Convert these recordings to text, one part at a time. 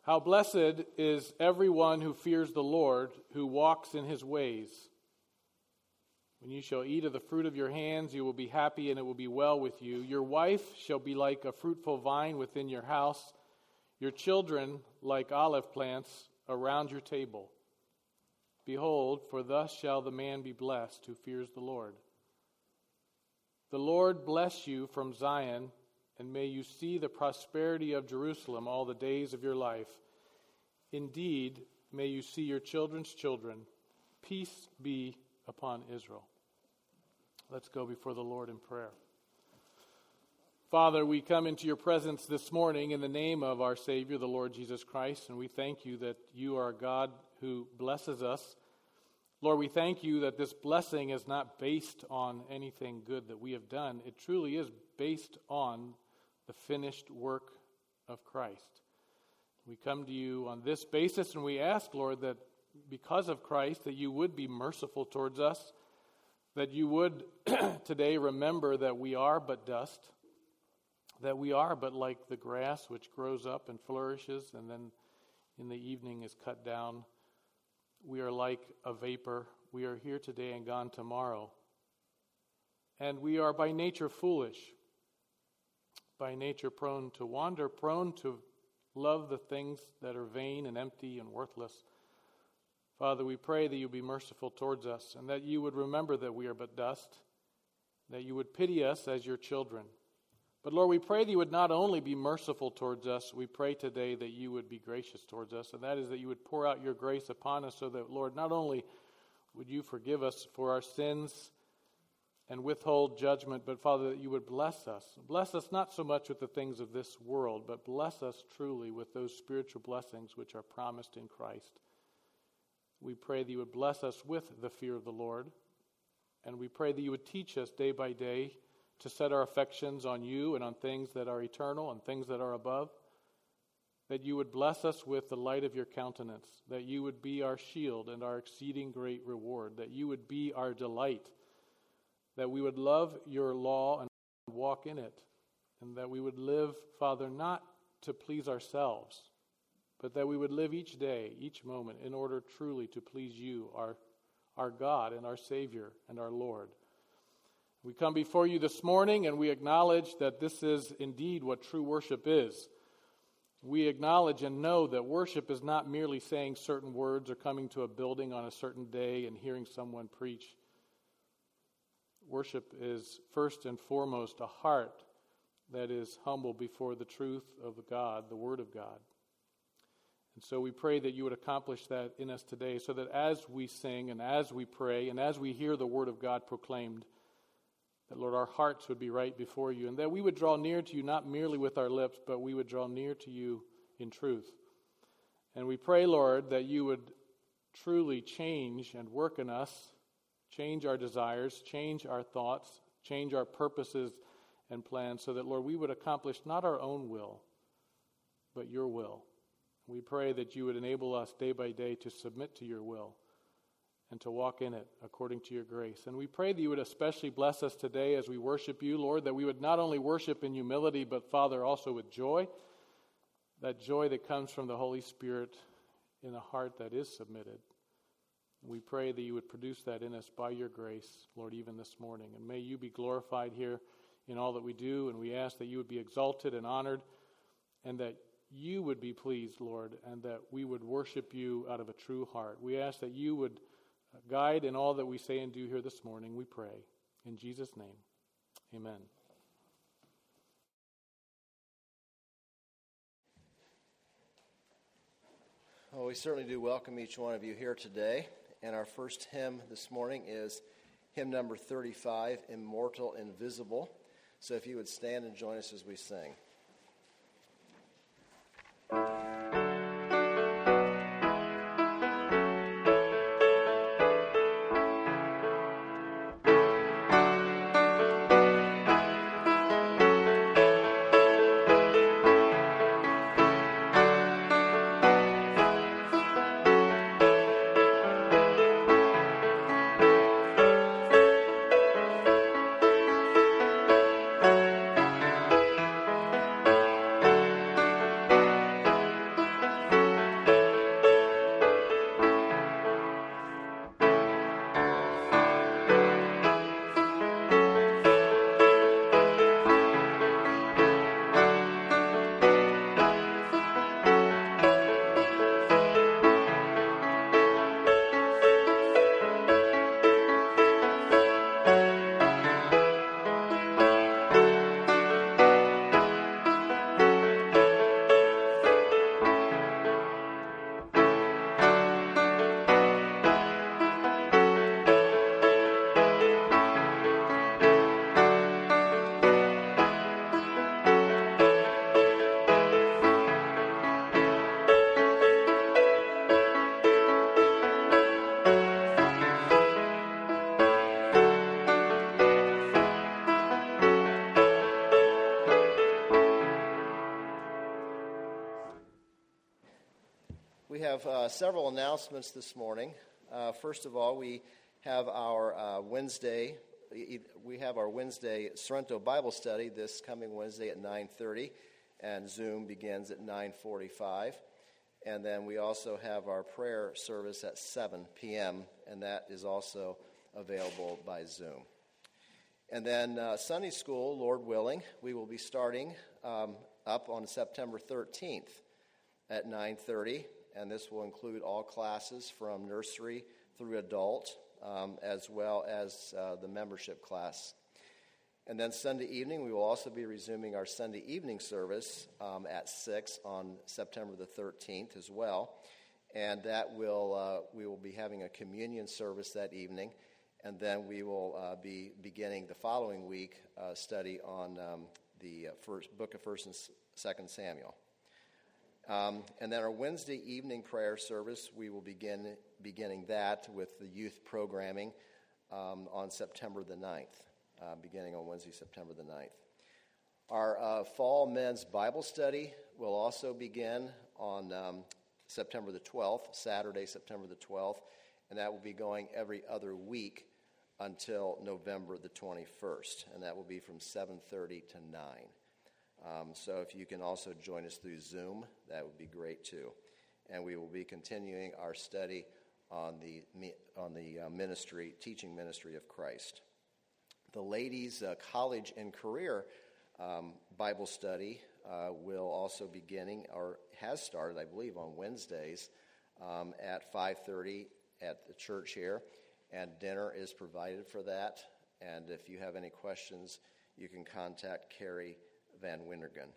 How blessed is everyone who fears the Lord, who walks in his ways. When you shall eat of the fruit of your hands, you will be happy, and it will be well with you. Your wife shall be like a fruitful vine within your house, your children like olive plants around your table. Behold, for thus shall the man be blessed who fears the Lord. The Lord bless you from Zion, and may you see the prosperity of Jerusalem all the days of your life. Indeed, may you see your children's children. Peace be upon Israel. Let's go before the Lord in prayer. Father, we come into your presence this morning in the name of our Savior, the Lord Jesus Christ, and we thank you that you are a God who blesses us. Lord, we thank you that this blessing is not based on anything good that we have done. It truly is based on the finished work of Christ. We come to you on this basis, and we ask, Lord, that because of Christ, that you would be merciful towards us, that you would today remember that we are but dust, that we are but like the grass which grows up and flourishes and then in the evening is cut down. We are like a vapor. We are here today and gone tomorrow. And we are by nature foolish, by nature prone to wander, prone to love the things that are vain and empty and worthless. Father, we pray that you be merciful towards us and that you would remember that we are but dust, that you would pity us as your children. But Lord, we pray that you would not only be merciful towards us, we pray today that you would be gracious towards us, and that is that you would pour out your grace upon us so that, Lord, not only would you forgive us for our sins and withhold judgment, but Father, that you would bless us. Bless us not so much with the things of this world, but bless us truly with those spiritual blessings which are promised in Christ. We pray that you would bless us with the fear of the Lord, and we pray that you would teach us day by day to set our affections on you and on things that are eternal and things that are above, that you would bless us with the light of your countenance, that you would be our shield and our exceeding great reward, that you would be our delight, that we would love your law and walk in it, and that we would live, Father, not to please ourselves, but that we would live each day, each moment, in order truly to please you, our God and our Savior and our Lord. We come before you this morning and we acknowledge that this is indeed what true worship is. We acknowledge and know that worship is not merely saying certain words or coming to a building on a certain day and hearing someone preach. Worship is first and foremost a heart that is humble before the truth of God, the Word of God. And so we pray that you would accomplish that in us today so that as we sing and as we pray and as we hear the Word of God proclaimed, that, Lord, our hearts would be right before you, and that we would draw near to you not merely with our lips, but we would draw near to you in truth. And we pray, Lord, that you would truly change and work in us, change our desires, change our thoughts, change our purposes and plans, so that, Lord, we would accomplish not our own will, but your will. We pray that you would enable us day by day to submit to your will and to walk in it according to your grace. And we pray that you would especially bless us today as we worship you, Lord, that we would not only worship in humility, but, Father, also with joy, that joy that comes from the Holy Spirit in a heart that is submitted. We pray that you would produce that in us by your grace, Lord, even this morning. And may you be glorified here in all that we do, and we ask that you would be exalted and honored, and that you would be pleased, Lord, and that we would worship you out of a true heart. We ask that you would guide in all that we say and do here this morning, we pray. In Jesus' name, amen. Well, we certainly do welcome each one of you here today. And our first hymn this morning is hymn number 35, Immortal Invisible. So if you would stand and join us as we sing. We have several announcements this morning. First of all, we have our Wednesday Sorrento Bible study this coming Wednesday at 9:30, and Zoom begins at 9:45. And then we also have our prayer service at 7 p.m., and that is also available by Zoom. And then Sunday school, Lord willing, we will be starting up on September 13th at 9:30, and this will include all classes from nursery through adult, as well as the membership class. And then Sunday evening, we will also be resuming our Sunday evening service at 6 on September the 13th as well. And that we will be having a communion service that evening. And then we will be beginning the following week study on the book of 1st and 2nd Samuel. And then our Wednesday evening prayer service, we will beginning that with the youth programming on September the 9th, beginning on Wednesday, September the 9th. Our fall men's Bible study will also begin on September the 12th, Saturday, September the 12th, and that will be going every other week until November the 21st, and that will be from 7:30 to 9. So if you can also join us through Zoom, that would be great too. And we will be continuing our study on the teaching ministry of Christ. The ladies' college and career Bible study will also beginning, or has started, I believe, on Wednesdays at 5:30 at the church here. And dinner is provided for that. And if you have any questions, you can contact Carrie Van Wintergen.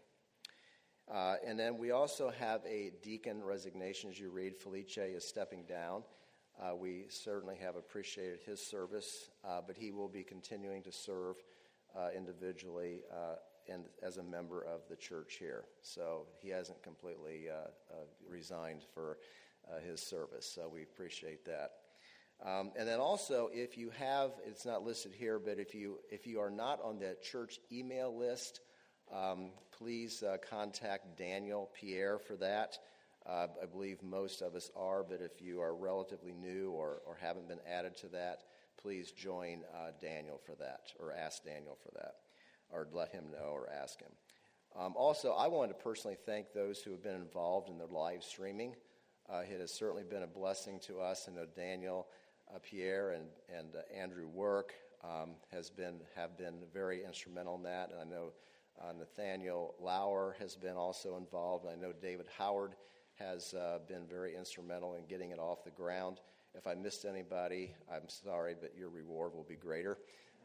And then we also have a deacon resignation. As you read, Felice is stepping down. We certainly have appreciated his service, but he will be continuing to serve individually and as a member of the church here. So he hasn't completely resigned for his service, so we appreciate that. And then also, if you have, it's not listed here, but if you are not on the church email list, please contact Daniel Pierre for that. I believe most of us are, but if you are relatively new or haven't been added to that, please join Daniel for that, or ask Daniel for that, or let him know or ask him. Also, I wanted to personally thank those who have been involved in the live streaming. It has certainly been a blessing to us. I know Daniel Pierre and Andrew Work have been very instrumental in that, and I know Nathaniel Lauer has been also involved. I know David Howard has been very instrumental in getting it off the ground. If I missed anybody, I'm sorry, but your reward will be greater.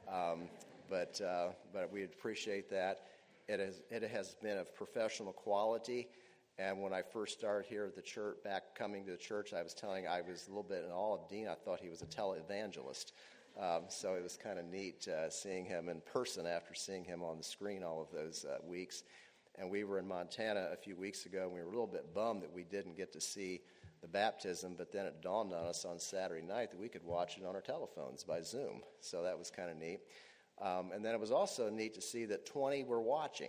But we appreciate that. It has been of professional quality. And when I first started here at the church, coming to the church, I was a little bit in awe of Dean. I thought he was a televangelist. So it was kind of neat seeing him in person after seeing him on the screen all of those weeks. And we were in Montana a few weeks ago, and we were a little bit bummed that we didn't get to see the baptism, but then it dawned on us on Saturday night that we could watch it on our telephones by Zoom. So that was kind of neat. And then it was also neat to see that 20 were watching.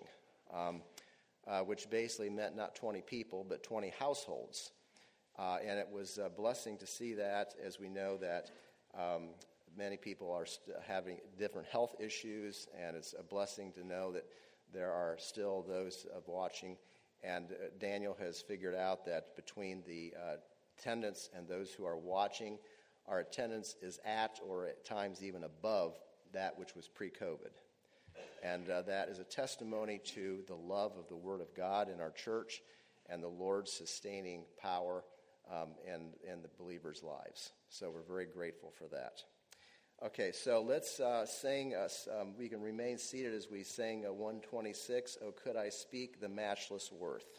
Which basically meant not 20 people, but 20 households. And it was a blessing to see that, as we know that many people are having different health issues, and it's a blessing to know that there are still those watching. And Daniel has figured out that between the attendants and those who are watching, our attendance is at or at times even above that which was pre-COVID. And that is a testimony to the love of the Word of God in our church and the Lord's sustaining power in the believers' lives. So we're very grateful for that. Okay, so let's sing. We can remain seated as we sing 126, "Oh, Could I Speak the Matchless Worth."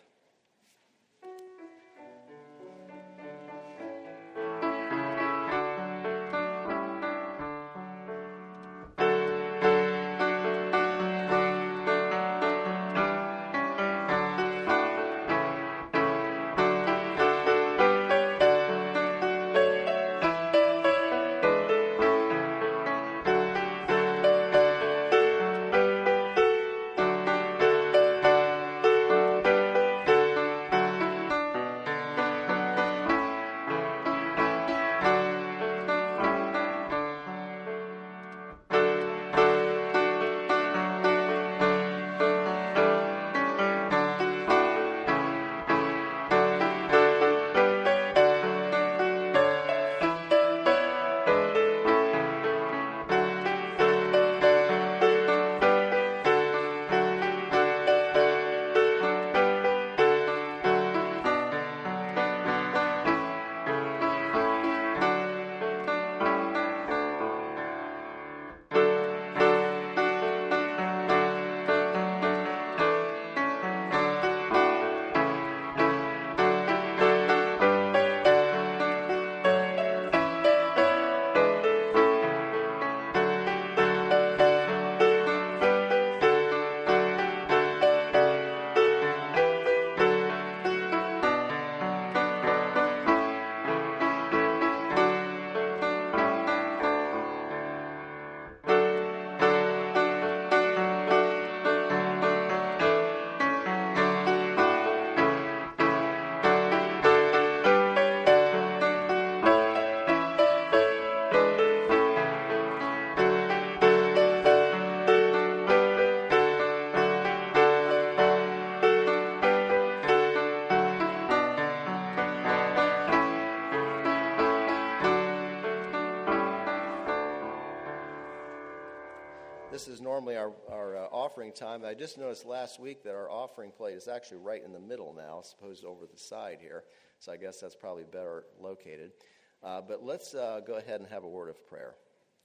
normally our offering time. I just noticed last week that our offering plate is actually right in the middle now, as opposed to over the side here. So I guess that's probably better located. But let's go ahead and have a word of prayer.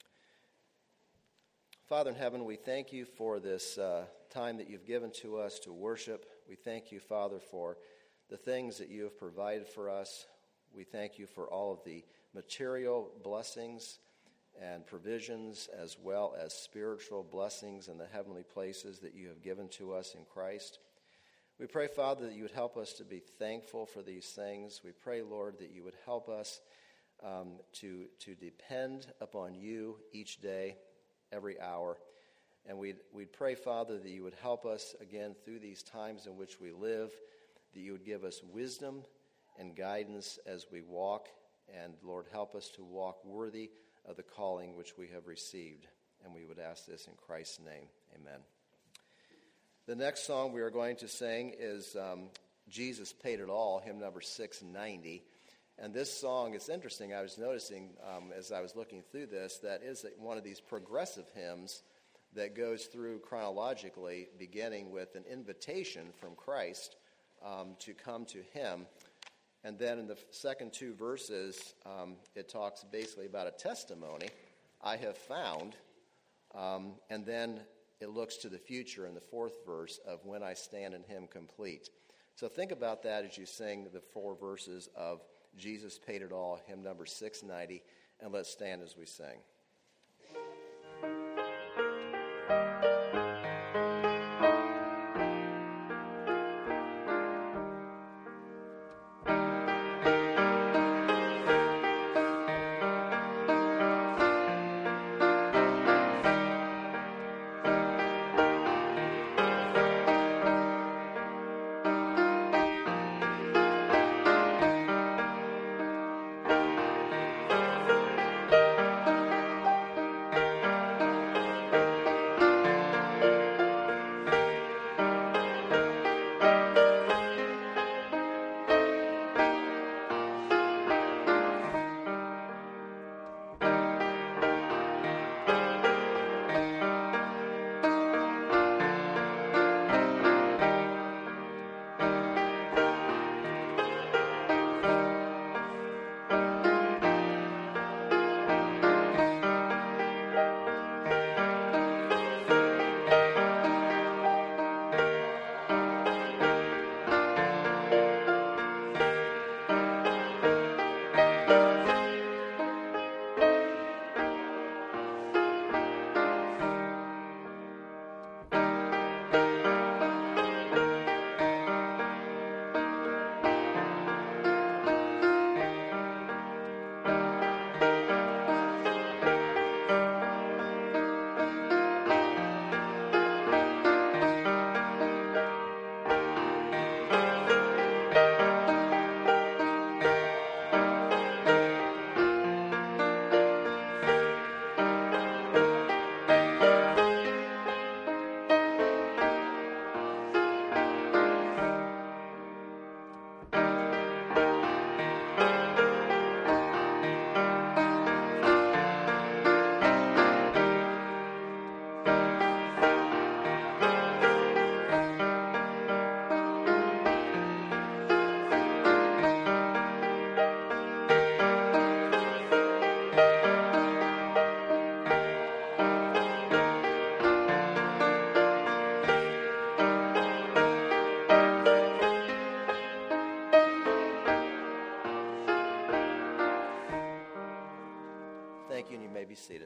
Father in heaven, we thank you for this time that you've given to us to worship. We thank you, Father, for the things that you have provided for us. We thank you for all of the material blessings and provisions, as well as spiritual blessings in the heavenly places that you have given to us in Christ. We pray, Father, that you would help us to be thankful for these things. We pray, Lord, that you would help us to depend upon you each day, every hour. And we'd pray, Father, that you would help us again through these times in which we live, that you would give us wisdom and guidance as we walk. And, Lord, help us to walk worthy of the calling which we have received. And we would ask this in Christ's name. Amen. The next song we are going to sing is Jesus Paid It All, hymn number 690. And this song, it's interesting, I was noticing as I was looking through this, that is one of these progressive hymns that goes through chronologically, beginning with an invitation from Christ to come to him. And then in the second two verses, it talks basically about a testimony, I have found, and then it looks to the future in the fourth verse of when I stand in him complete. So think about that as you sing the four verses of Jesus Paid It All, hymn number 690, and let's stand as we sing. Thank you, and you may be seated.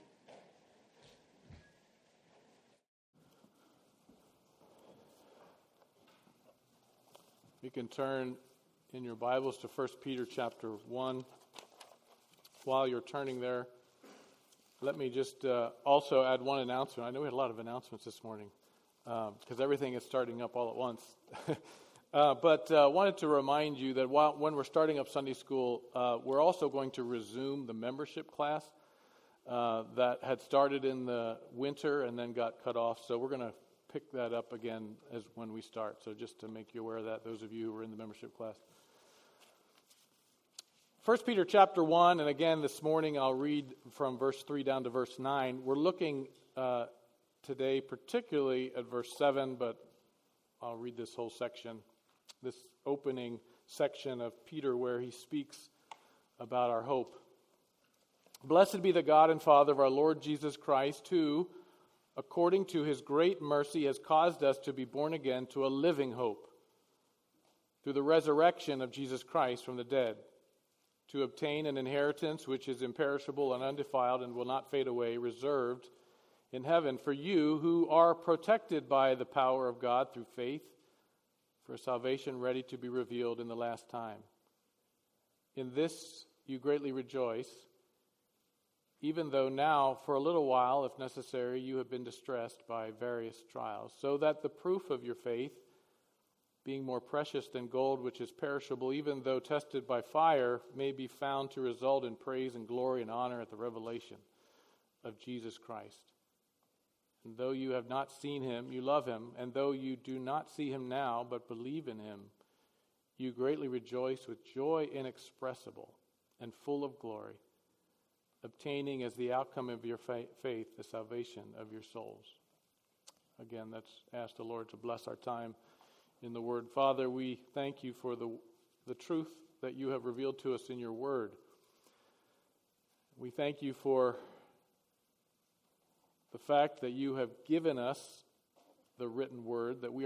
You can turn in your Bibles to 1 Peter chapter 1. While you're turning there, let me just also add one announcement. I know we had a lot of announcements this morning because everything is starting up all at once. But wanted to remind you that when we're starting up Sunday school, we're also going to resume the membership class that had started in the winter and then got cut off. So we're going to pick that up again as when we start. So just to make you aware of that, those of you who are in the membership class. 1 Peter chapter 1, and again this morning I'll read from verse 3 down to verse 9. We're looking today, particularly at verse 7, but I'll read this whole section, this opening section of Peter where he speaks about our hope. Blessed be the God and Father of our Lord Jesus Christ, who, according to his great mercy, has caused us to be born again to a living hope through the resurrection of Jesus Christ from the dead, to obtain an inheritance which is imperishable and undefiled and will not fade away, reserved in heaven for you who are protected by the power of God through faith, for a salvation ready to be revealed in the last time. In this you greatly rejoice, even though now, for a little while, if necessary, you have been distressed by various trials, so that the proof of your faith, being more precious than gold which is perishable, even though tested by fire, may be found to result in praise and glory and honor at the revelation of Jesus Christ. And though you have not seen him, you love him, and though you do not see him now, but believe in him, you greatly rejoice with joy inexpressible and full of glory, obtaining as the outcome of your faith the salvation of your souls. Again, let's ask the Lord to bless our time in the Word. Father, we thank you for the truth that you have revealed to us in your Word. We thank you for the fact that you have given us the written Word, that we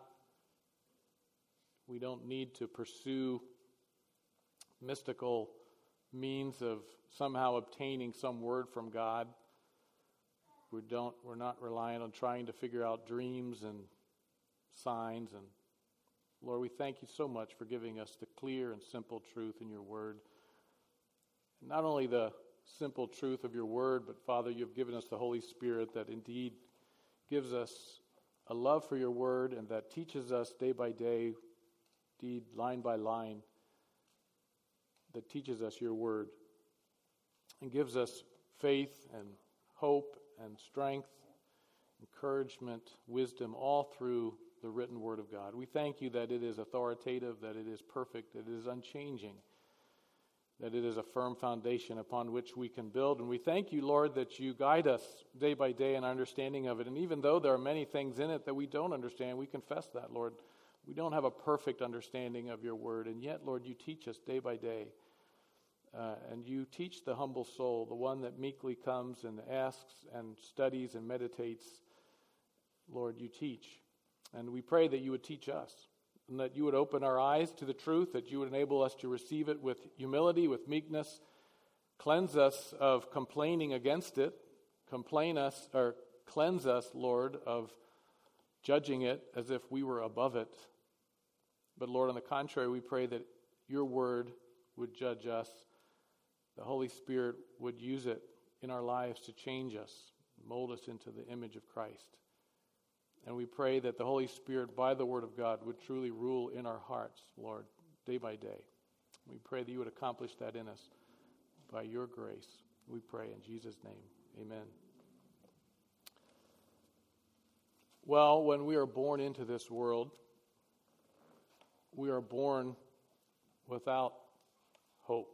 don't need to pursue mystical means of somehow obtaining some word from God. We're not reliant on trying to figure out dreams and signs. And Lord, we thank you so much for giving us the clear and simple truth in your word. And not only the simple truth of your word, but Father, you've given us the Holy Spirit that indeed gives us a love for your word and that teaches us day by day, indeed line by line, that teaches us your word and gives us faith and hope and strength, encouragement, wisdom, all through the written word of God. We thank you that it is authoritative, that it is perfect, that it is unchanging, that it is a firm foundation upon which we can build. And we thank you, Lord, that you guide us day by day in our understanding of it. And even though there are many things in it that we don't understand, we confess that, Lord. We don't have a perfect understanding of your word. And yet, Lord, you teach us day by day. And you teach the humble soul, the one that meekly comes and asks and studies and meditates. Lord, you teach. And we pray that you would teach us, and that you would open our eyes to the truth, that you would enable us to receive it with humility, with meekness, cleanse us of complaining against it, cleanse us, Lord, of judging it as if we were above it. But Lord, on the contrary, we pray that your word would judge us. The Holy Spirit would use it in our lives to change us, mold us into the image of Christ. And we pray that the Holy Spirit, by the Word of God, would truly rule in our hearts, Lord, day by day. We pray that you would accomplish that in us by your grace. We pray in Jesus' name. Amen. Well, when we are born into this world, we are born without hope.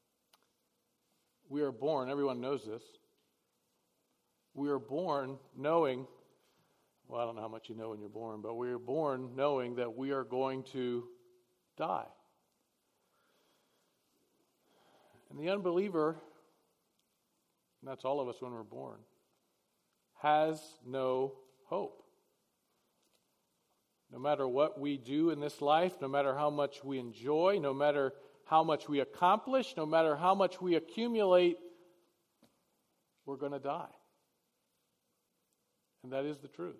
We are born, everyone knows this, we are born knowing, well, I don't know how much you know when you're born, but we are born knowing that we are going to die. And the unbeliever, and that's all of us when we're born, has no hope. No matter what we do in this life, no matter how much we enjoy, no matter how much we accomplish, no matter how much we accumulate, we're going to die. And that is the truth.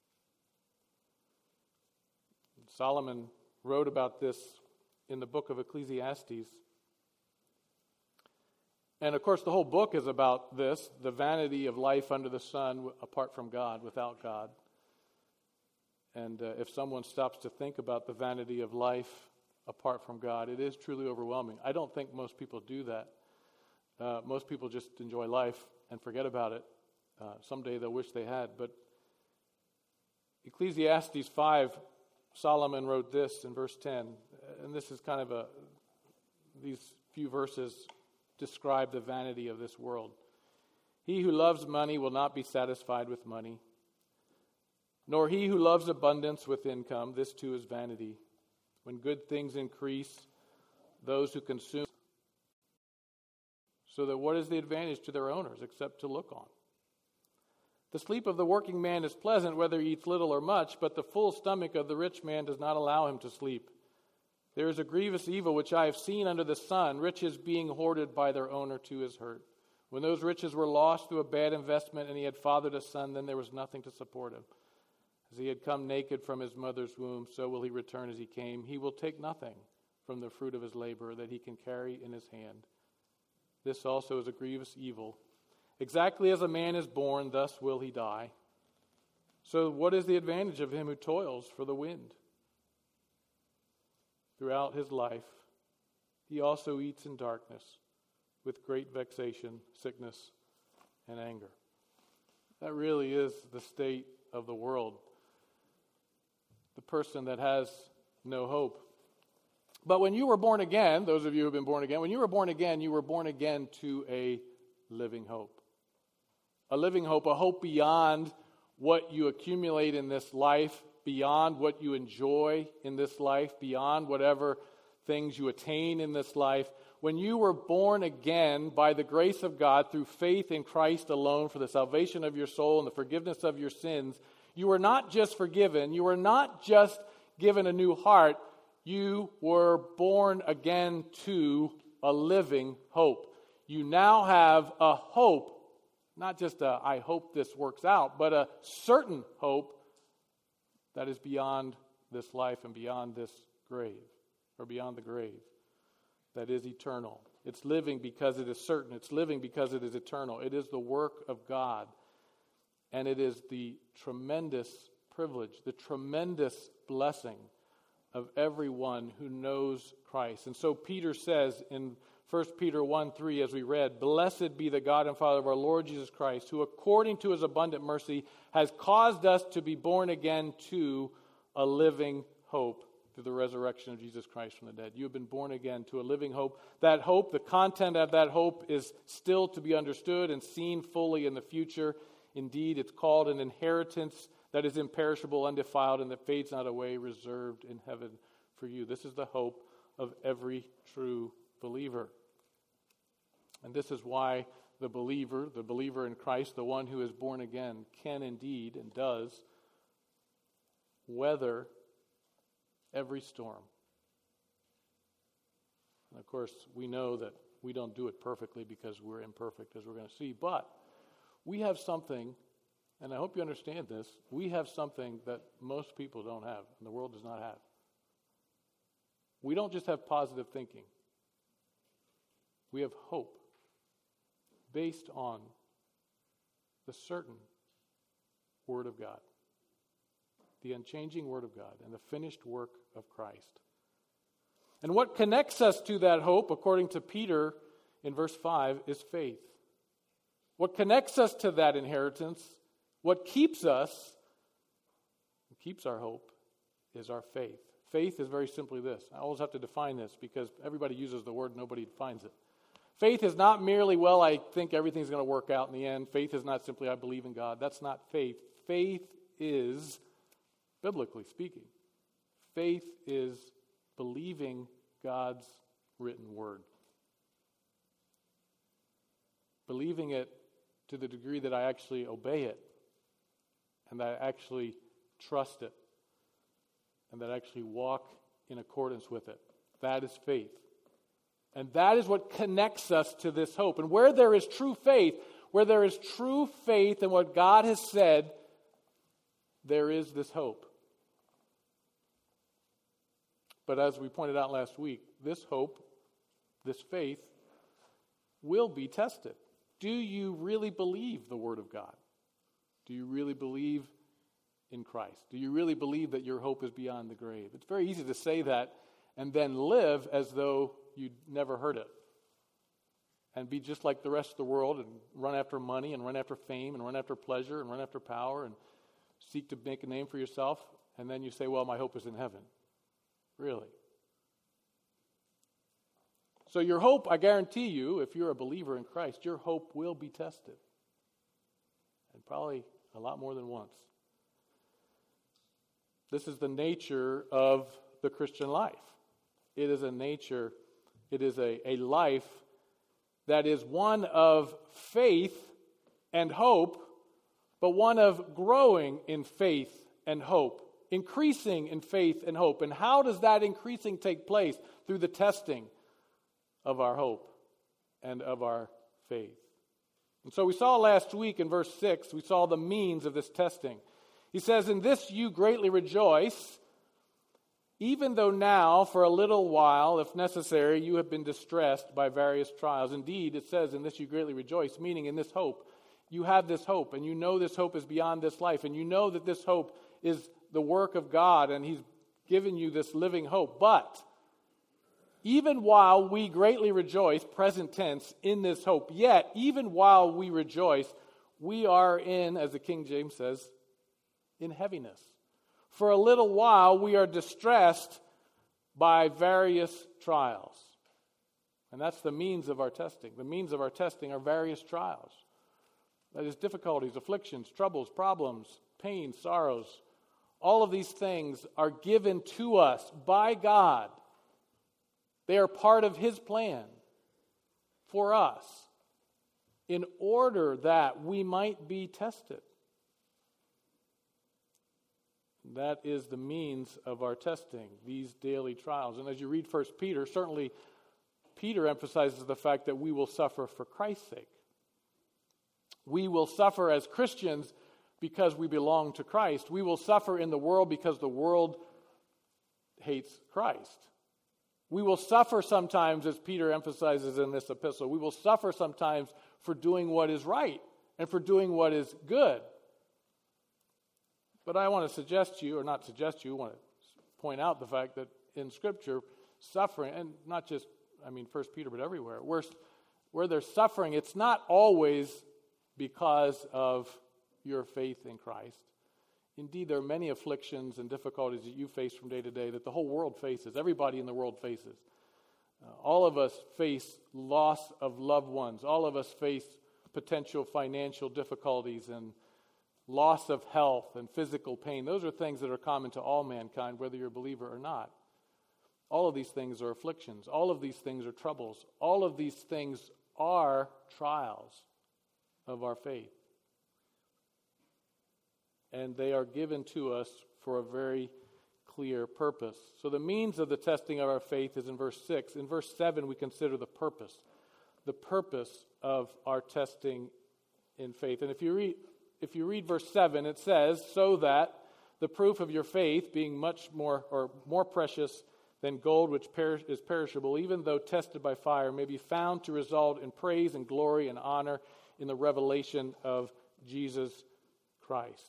Solomon wrote about this in the book of Ecclesiastes. And of course, the whole book is about this, the vanity of life under the sun apart from God, without God. And if someone stops to think about the vanity of life apart from God, it is truly overwhelming. I don't think most people do that. Most people just enjoy life and forget about it. Someday they'll wish they had. But Ecclesiastes 5, Solomon wrote this in verse 10. And this is kind of these few verses describe the vanity of this world. He who loves money will not be satisfied with money. Nor he who loves abundance with income, this too is vanity. When good things increase, those who consume, so that what is the advantage to their owners except to look on? The sleep of the working man is pleasant, whether he eats little or much, but the full stomach of the rich man does not allow him to sleep. There is a grievous evil which I have seen under the sun, riches being hoarded by their owner to his hurt. When those riches were lost through a bad investment and he had fathered a son, then there was nothing to support him. As he had come naked from his mother's womb, so will he return as he came. He will take nothing from the fruit of his labor that he can carry in his hand. This also is a grievous evil. Exactly as a man is born, thus will he die. So what is the advantage of him who toils for the wind? Throughout his life, he also eats in darkness with great vexation, sickness, and anger. That really is the state of the world. The person that has no hope. But when you were born again, those of you who have been born again, when you were born again to a living hope. A living hope, a hope beyond what you accumulate in this life, beyond what you enjoy in this life, beyond whatever things you attain in this life. When you were born again by the grace of God through faith in Christ alone for the salvation of your soul and the forgiveness of your sins, you were not just forgiven, you were not just given a new heart, you were born again to a living hope. You now have a hope, not just a I hope this works out, but a certain hope that is beyond this life and beyond this grave, or beyond the grave, that is eternal. It's living because it is certain. It's living because it is eternal. It is the work of God. And it is the tremendous privilege, the tremendous blessing of everyone who knows Christ. And so Peter says in 1 Peter 1:3, as we read, "Blessed be the God and Father of our Lord Jesus Christ, who according to his abundant mercy has caused us to be born again to a living hope through the resurrection of Jesus Christ from the dead." You have been born again to a living hope. That hope, the content of that hope is still to be understood and seen fully in the future. Indeed, it's called an inheritance that is imperishable, undefiled, and that fades not away, reserved in heaven for you. This is the hope of every true believer. And this is why the believer in Christ, the one who is born again, can indeed and does weather every storm. And of course, we know that we don't do it perfectly because we're imperfect, as we're going to see. But we have something, and I hope you understand this, we have something that most people don't have, and the world does not have. We don't just have positive thinking. We have hope based on the certain Word of God, the unchanging Word of God, and the finished work of Christ. And what connects us to that hope, according to Peter in verse 5, is faith. What connects us to that inheritance, what keeps us, keeps our hope, is our faith. Faith is very simply this. I always have to define this because everybody uses the word, nobody defines it. Faith is not merely, well, I think everything's going to work out in the end. Faith is not simply, I believe in God. That's not faith. Faith is, biblically speaking, faith is believing God's written word. Believing it to the degree that I actually obey it, and that I actually trust it, and that I actually walk in accordance with it. That is faith. And that is what connects us to this hope. And where there is true faith in what God has said, there is this hope. But as we pointed out last week, this hope, this faith, will be tested. Do you really believe the Word of God? Do you really believe in Christ? Do you really believe that your hope is beyond the grave? It's very easy to say that and then live as though you'd never heard it. And be just like the rest of the world and run after money and run after fame and run after pleasure and run after power and seek to make a name for yourself. And then you say, well, my hope is in heaven. Really? So your hope, I guarantee you, if you're a believer in Christ, your hope will be tested. And probably a lot more than once. This is the nature of the Christian life. It is a nature, it is a life that is one of faith and hope, but one of growing in faith and hope, increasing in faith and hope. And how does that increasing take place? Through the testing of our hope and of our faith. And so we saw last week in verse 6, we saw the means of this testing. He says, "In this you greatly rejoice, even though now, for a little while, if necessary, you have been distressed by various trials." Indeed, it says, "In this you greatly rejoice," meaning in this hope. You have this hope, and you know this hope is beyond this life, and you know that this hope is the work of God, and He's given you this living hope. But even while we greatly rejoice, present tense, in this hope, yet, even while we rejoice, we are in, as the King James says, in heaviness. For a little while, we are distressed by various trials. And that's the means of our testing. The means of our testing are various trials. That is, difficulties, afflictions, troubles, problems, pain, sorrows. All of these things are given to us by God. They are part of His plan for us in order that we might be tested. That is the means of our testing, these daily trials. And as you read 1 Peter, certainly Peter emphasizes the fact that we will suffer for Christ's sake. We will suffer as Christians because we belong to Christ. We will suffer in the world because the world hates Christ. We will suffer sometimes, as Peter emphasizes in this epistle, we will suffer sometimes for doing what is right and for doing what is good. But I want to suggest to you, or not suggest to you, I want to point out the fact that in Scripture, suffering, and not just, 1 Peter, but everywhere, where there's suffering, it's not always because of your faith in Christ. Indeed, there are many afflictions and difficulties that you face from day to day that the whole world faces, everybody in the world faces. All of us face loss of loved ones. All of us face potential financial difficulties and loss of health and physical pain. Those are things that are common to all mankind, whether you're a believer or not. All of these things are afflictions. All of these things are troubles. All of these things are trials of our faith. And they are given to us for a very clear purpose. So the means of the testing of our faith is in verse 6. In verse 7, we consider the purpose of our testing in faith. And if you read verse 7, it says, "So that the proof of your faith, being much more precious than gold which is perishable, even though tested by fire, may be found to result in praise and glory and honor in the revelation of Jesus Christ."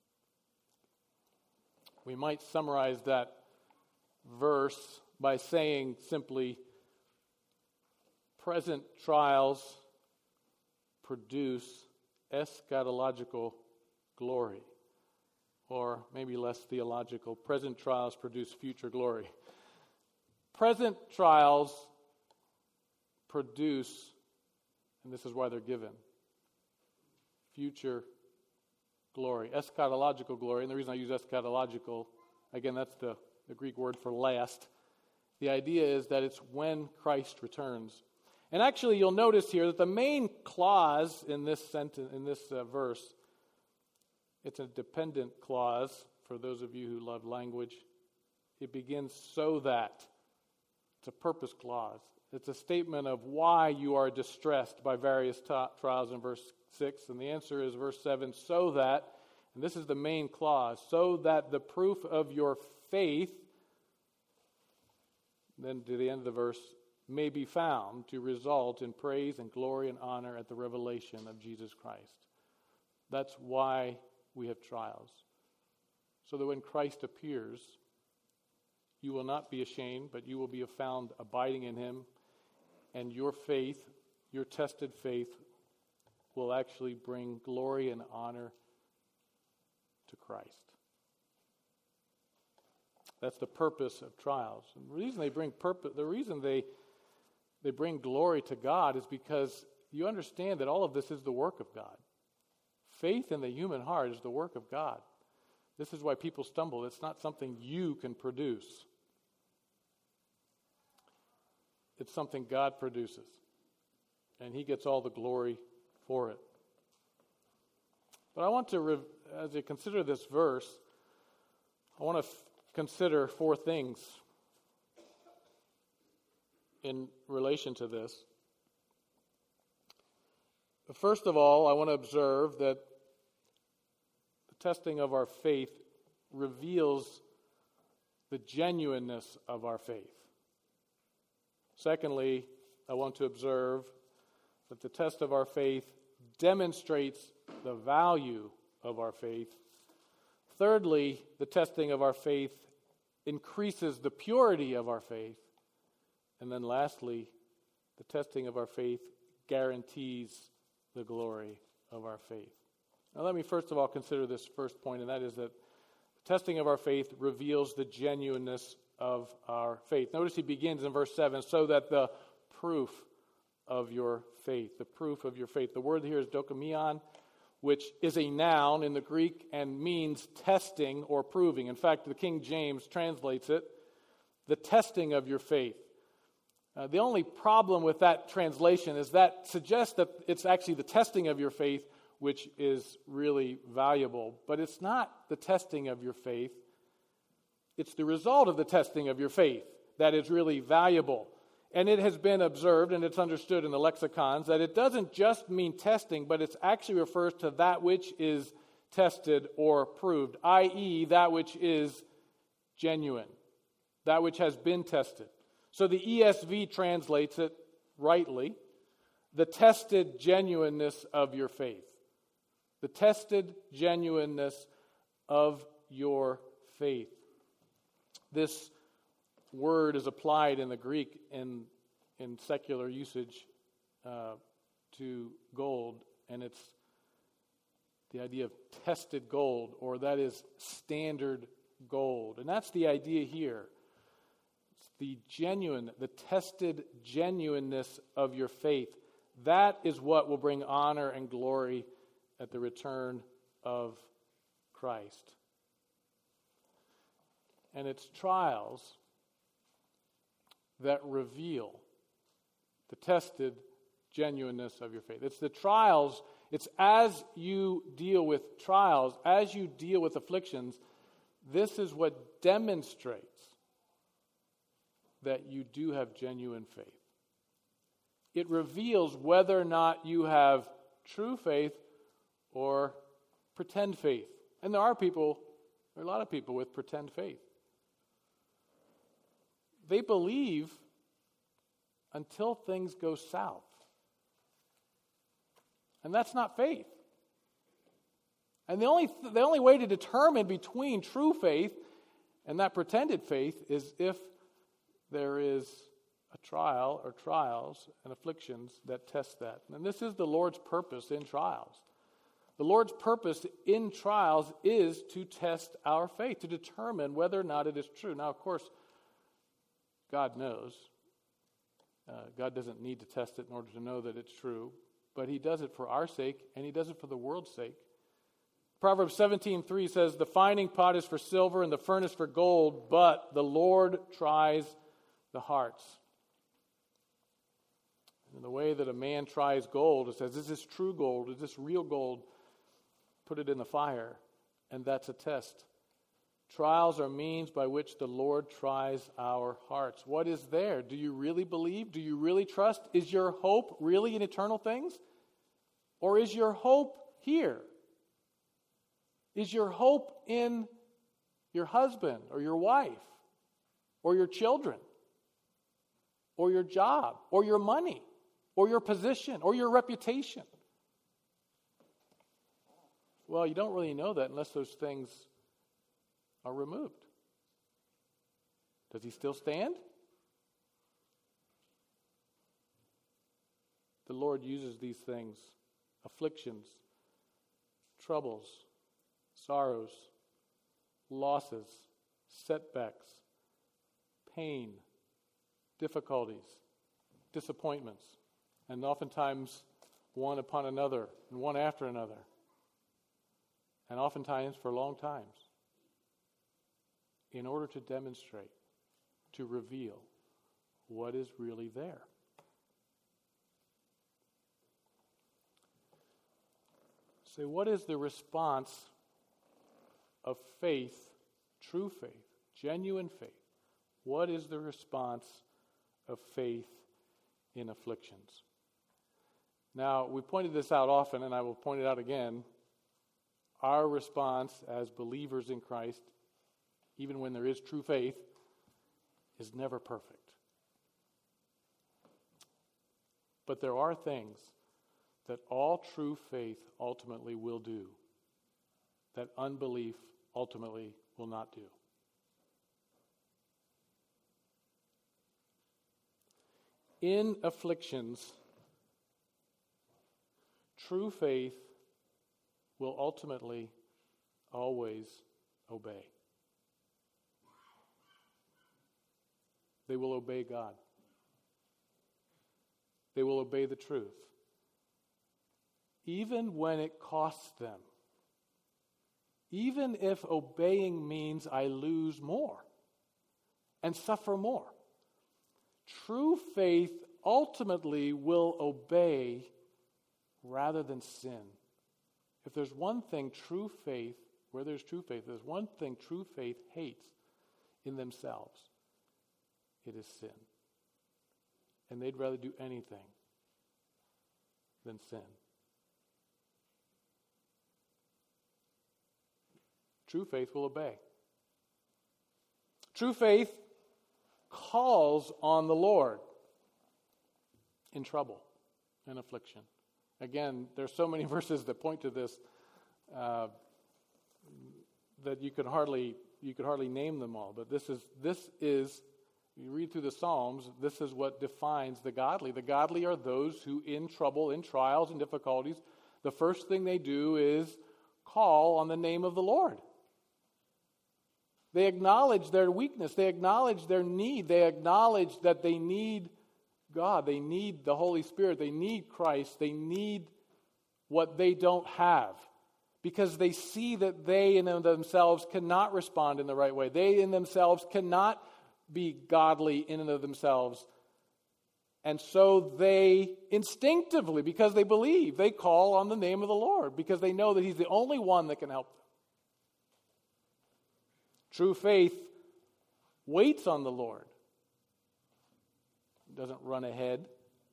We might summarize that verse by saying simply, present trials produce eschatological glory. Or maybe less theological, present trials produce future glory. Present trials produce, and this is why they're given, future glory, eschatological glory. And the reason I use eschatological, again, that's the Greek word for last. The idea is that it's when Christ returns. And actually, you'll notice here that the main clause in this sentence, in this verse, it's a dependent clause for those of you who love language. It begins "so that." It's a purpose clause. It's a statement of why you are distressed by various trials in verse 6. And the answer is verse 7, "So that," and this is the main clause, "so that the proof of your faith," then to the end of the verse, "may be found to result in praise and glory and honor at the revelation of Jesus Christ." That's why we have trials. So that when Christ appears, you will not be ashamed, but you will be found abiding in Him. And your faith, your tested faith, will actually bring glory and honor to Christ. That's the purpose of trials. And the reason they bring glory to God is because you understand that all of this is the work of God. Faith in the human heart is the work of God. This is why people stumble. It's not something you can produce. It's something God produces. And he gets all the glory for it. But I want to, as you consider this verse, I want to consider four things in relation to this. First of all, I want to observe that the testing of our faith reveals the genuineness of our faith. Secondly, I want to observe that the test of our faith demonstrates the value of our faith. Thirdly, the testing of our faith increases the purity of our faith. And then lastly, the testing of our faith guarantees the glory of our faith. Now let me first of all consider this first point, and that is that the testing of our faith reveals the genuineness of our faith. Notice he begins in verse 7, so that the proof of your faith, the proof of your faith. The word here is dokimion, which is a noun in the Greek and means testing or proving. In fact, the King James translates it, the testing of your faith. The only problem with that translation is that suggests that it's actually the testing of your faith which is really valuable. But it's not the testing of your faith. It's the result of the testing of your faith that is really valuable. And it has been observed, and it's understood in the lexicons, that it doesn't just mean testing, but it actually refers to that which is tested or proved, i.e., that which is genuine, that which has been tested. So the ESV translates it rightly, the tested genuineness of your faith. The tested genuineness of your faith. This word is applied in the Greek in secular usage to gold, and it's the idea of tested gold, or that is standard gold. And that's the idea here. The tested genuineness of your faith. That is what will bring honor and glory at the return of Christ. And it's trials that reveal the tested genuineness of your faith. It's the trials, it's as you deal with trials, as you deal with afflictions, this is what demonstrates that you do have genuine faith. It reveals whether or not you have true faith or pretend faith. And there are a lot of people with pretend faith. They believe until things go south. And that's not faith. And the only way to determine between true faith and that pretended faith is if there is a trial or trials and afflictions that test that. And this is the Lord's purpose in trials. The Lord's purpose in trials is to test our faith, to determine whether or not it is true. Now, of course, God knows. God doesn't need to test it in order to know that it's true. But he does it for our sake, and he does it for the world's sake. Proverbs 17:3 says, the finding pot is for silver and the furnace for gold, but the Lord tries the hearts. And the way that a man tries gold, it says, is this true gold? Is this real gold? Put it in the fire, and that's a test. Trials are means by which the Lord tries our hearts. What is there? Do you really believe? Do you really trust? Is your hope really in eternal things? Or is your hope here? Is your hope in your husband or your wife or your children or your job or your money or your position or your reputation? Well, you don't really know that unless those things are removed. Does he still stand? The Lord uses these things, afflictions, troubles, sorrows, losses, setbacks, pain, difficulties, disappointments, and oftentimes one upon another and one after another, and oftentimes for long times. in order to demonstrate, to reveal what is really there. So what is the response of faith, true faith, genuine faith? What is the response of faith in afflictions? Now, we pointed this out often, and I will point it out again. Our response as believers in Christ, even when there is true faith, is never perfect. But there are things that all true faith ultimately will do that unbelief ultimately will not do. In afflictions, true faith will ultimately always obey. They will obey God. They will obey the truth, even when it costs them. Even if obeying means I lose more and suffer more. True faith ultimately will obey rather than sin. If there's one thing true faith, where there's true faith, there's one thing true faith hates in themselves. It is sin. And they'd rather do anything than sin. True faith will obey. True faith calls on the Lord in trouble and affliction. Again, there's so many verses that point to this that you could hardly name them all. But this is you read through the Psalms, this is what defines the godly. The godly are those who in trouble, in trials and difficulties, the first thing they do is call on the name of the Lord. They acknowledge their weakness. They acknowledge their need. They acknowledge that they need God. They need the Holy Spirit. They need Christ. They need what they don't have because they see that they in themselves cannot respond in the right way. They in themselves cannot be godly in and of themselves. And so they instinctively, because they believe, they call on the name of the Lord because they know that He's the only one that can help them. True faith waits on the Lord. It doesn't run ahead.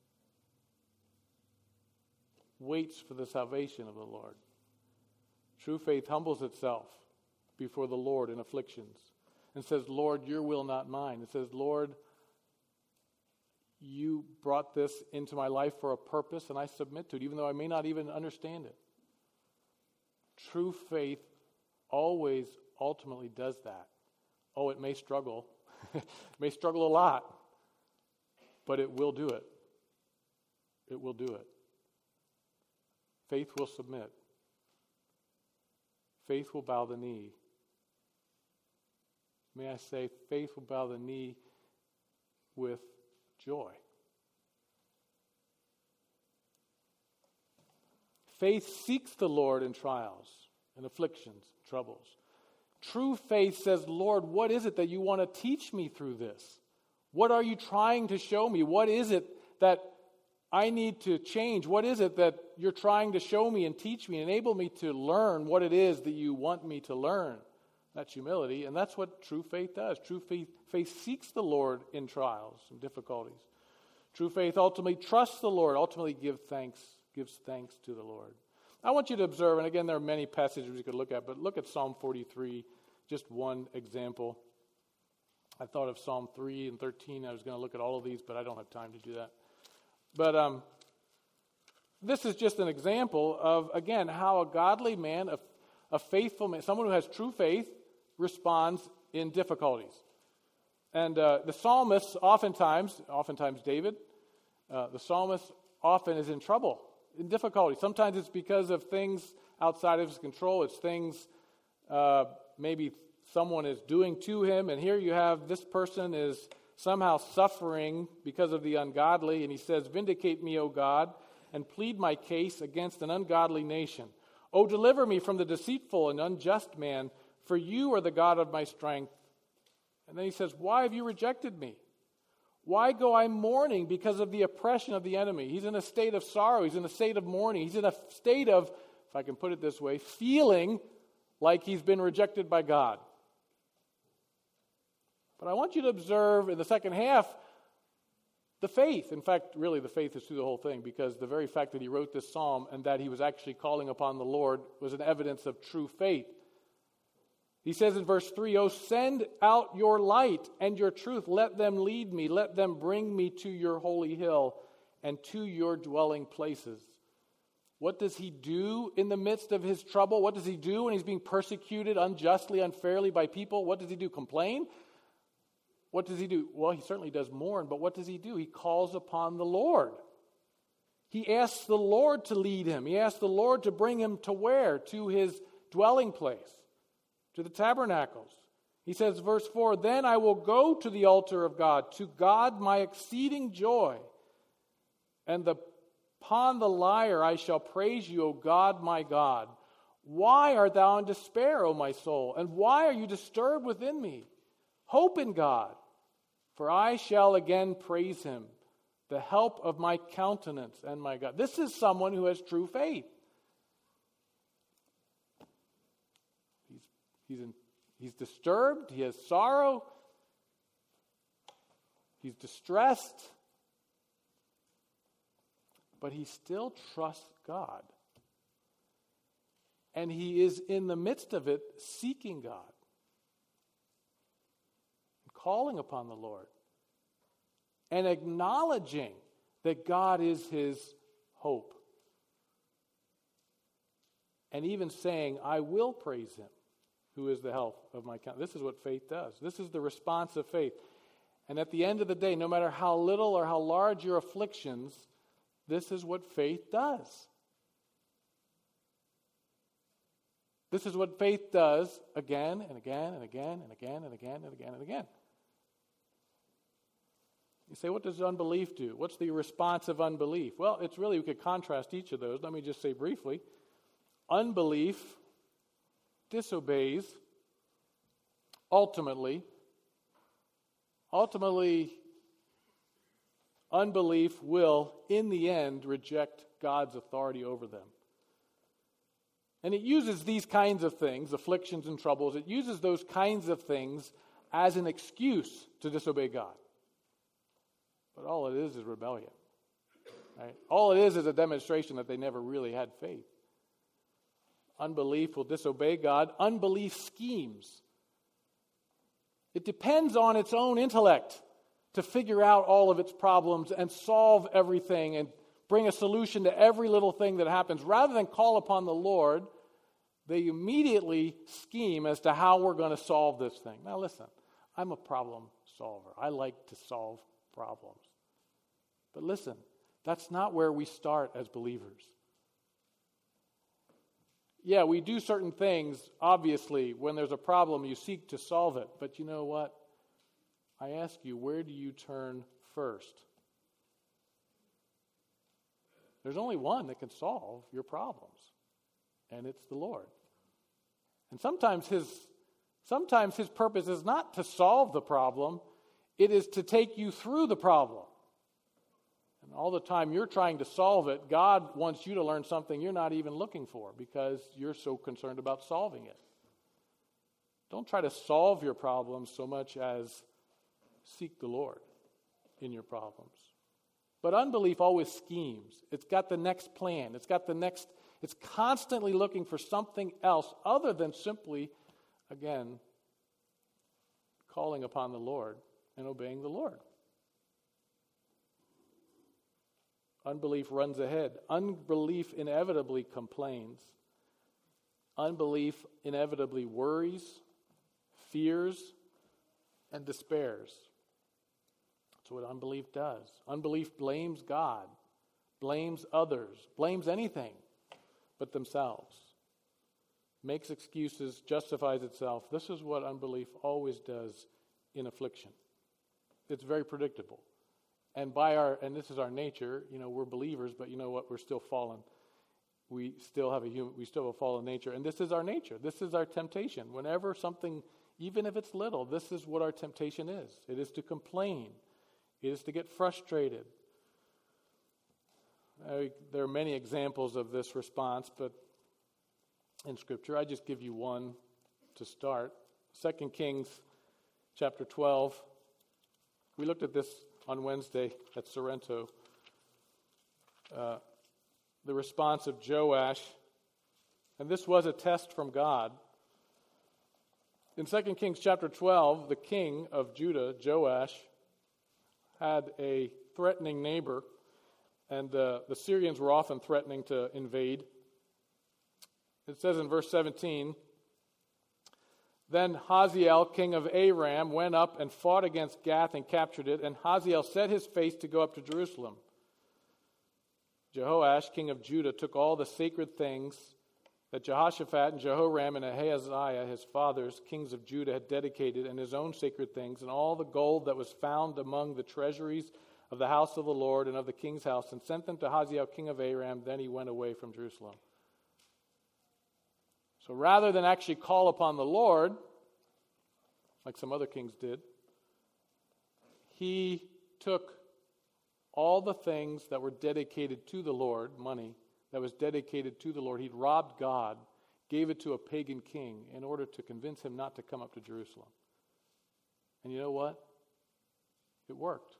Waits for the salvation of the Lord. True faith humbles itself before the Lord in afflictions and says, Lord, your will, not mine. It says, Lord, you brought this into my life for a purpose, and I submit to it, even though I may not even understand it. True faith always ultimately does that. Oh, it may struggle. It may struggle a lot, but it will do it. It will do it. Faith will submit. Faith will bow the knee. May I say, faith will bow the knee with joy. Faith seeks the Lord in trials and afflictions, troubles. True faith says, Lord, what is it that you want to teach me through this? What are you trying to show me? What is it that I need to change? What is it that you're trying to show me and teach me, enable me to learn what it is that you want me to learn? That's humility, and that's what true faith does. True faith seeks the Lord in trials and difficulties. True faith ultimately trusts the Lord, ultimately gives thanks to the Lord. I want you to observe, and again, there are many passages you could look at, but look at Psalm 43, just one example. I thought of Psalm 3 and 13. I was going to look at all of these, but I don't have time to do that. But this is just an example of, again, how a godly man, a faithful man, someone who has true faith, responds in difficulties. And the psalmist oftentimes David, the psalmist often is in trouble, in difficulty. Sometimes it's because of things outside of his control. It's things maybe someone is doing to him. And here you have this person is somehow suffering because of the ungodly. And he says, "Vindicate me, O God, and plead my case against an ungodly nation. O deliver me from the deceitful and unjust man, for you are the God of my strength. And then he says, why have you rejected me? Why go I mourning because of the oppression of the enemy? He's in a state of sorrow. He's in a state of mourning. He's in a state of, if I can put it this way, feeling like he's been rejected by God. But I want you to observe in the second half the faith. In fact, really the faith is through the whole thing, because the very fact that he wrote this psalm and that he was actually calling upon the Lord was an evidence of true faith. He says in verse 3, "O send out your light and your truth. Let them lead me. Let them bring me to your holy hill and to your dwelling places." What does he do in the midst of his trouble? What does he do when he's being persecuted unjustly, unfairly by people? What does he do? Complain? What does he do? Well, he certainly does mourn, but what does he do? He calls upon the Lord. He asks the Lord to lead him. He asks the Lord to bring him to where? To his dwelling place, to the tabernacles. He says, verse 4, "Then I will go to the altar of God, to God my exceeding joy. And upon the lyre I shall praise you, O God, my God. Why art thou in despair, O my soul? And why are you disturbed within me? Hope in God, for I shall again praise him, the help of my countenance and my God." This is someone who has true faith. He's disturbed, he has sorrow, he's distressed, but he still trusts God. And he is in the midst of it seeking God, calling upon the Lord, and acknowledging that God is his hope. And even saying, "I will praise him, who is the help of my countenance." This is what faith does. This is the response of faith. And at the end of the day, no matter how little or how large your afflictions, this is what faith does. This is what faith does again and again and again and again and again and again and again. You say, what does unbelief do? What's the response of unbelief? Well, it's really, we could contrast each of those. Let me just say briefly. Unbelief disobeys ultimately, unbelief will, in the end, reject God's authority over them. And it uses these kinds of things, afflictions and troubles, it uses those kinds of things as an excuse to disobey God. But all it is rebellion. Right? All it is a demonstration that they never really had faith. Unbelief will disobey God. Unbelief schemes. It depends on its own intellect to figure out all of its problems and solve everything and bring a solution to every little thing that happens. Rather than call upon the Lord, they immediately scheme as to how we're going to solve this thing. Now listen, I'm a problem solver. I like to solve problems. But listen, that's not where we start as believers. Yeah, we do certain things, obviously, when there's a problem, you seek to solve it. But you know what? I ask you, where do you turn first? There's only one that can solve your problems, and it's the Lord. And sometimes his purpose is not to solve the problem, it is to take you through the problem. And all the time you're trying to solve it, God wants you to learn something you're not even looking for because you're so concerned about solving it. Don't try to solve your problems so much as seek the Lord in your problems. But unbelief always schemes. It's got the next plan. It's constantly looking for something else other than simply, again, calling upon the Lord and obeying the Lord. Unbelief runs ahead. Unbelief inevitably complains. Unbelief inevitably worries, fears, and despairs. That's what unbelief does. Unbelief blames God, blames others, blames anything but themselves. Makes excuses, justifies itself. This is what unbelief always does in affliction. It's very predictable. And this is our nature, we're believers, but you know what? We're still fallen. We still have a fallen nature, and this is our nature. This is our temptation. Whenever something even if it's little. This is what our temptation is. It is to complain. It is to get frustrated. There are many examples of this response, but in Scripture, I just give you one to start. 2 Kings chapter 12. We looked at this on Wednesday at Sorrento. The response of Joash, and this was a test from God. In 2 Kings chapter 12, the king of Judah, Joash, had a threatening neighbor, and the Syrians were often threatening to invade. It says in verse 17, "Then Hazael, king of Aram, went up and fought against Gath and captured it, and Hazael set his face to go up to Jerusalem. Jehoash, king of Judah, took all the sacred things that Jehoshaphat and Jehoram and Ahaziah, his fathers, kings of Judah, had dedicated, and his own sacred things, and all the gold that was found among the treasuries of the house of the Lord and of the king's house, and sent them to Hazael, king of Aram. Then he went away from Jerusalem." So rather than actually call upon the Lord, like some other kings did, he took all the things that were dedicated to the Lord, money that was dedicated to the Lord. He'd robbed God, gave it to a pagan king in order to convince him not to come up to Jerusalem. And you know what? It worked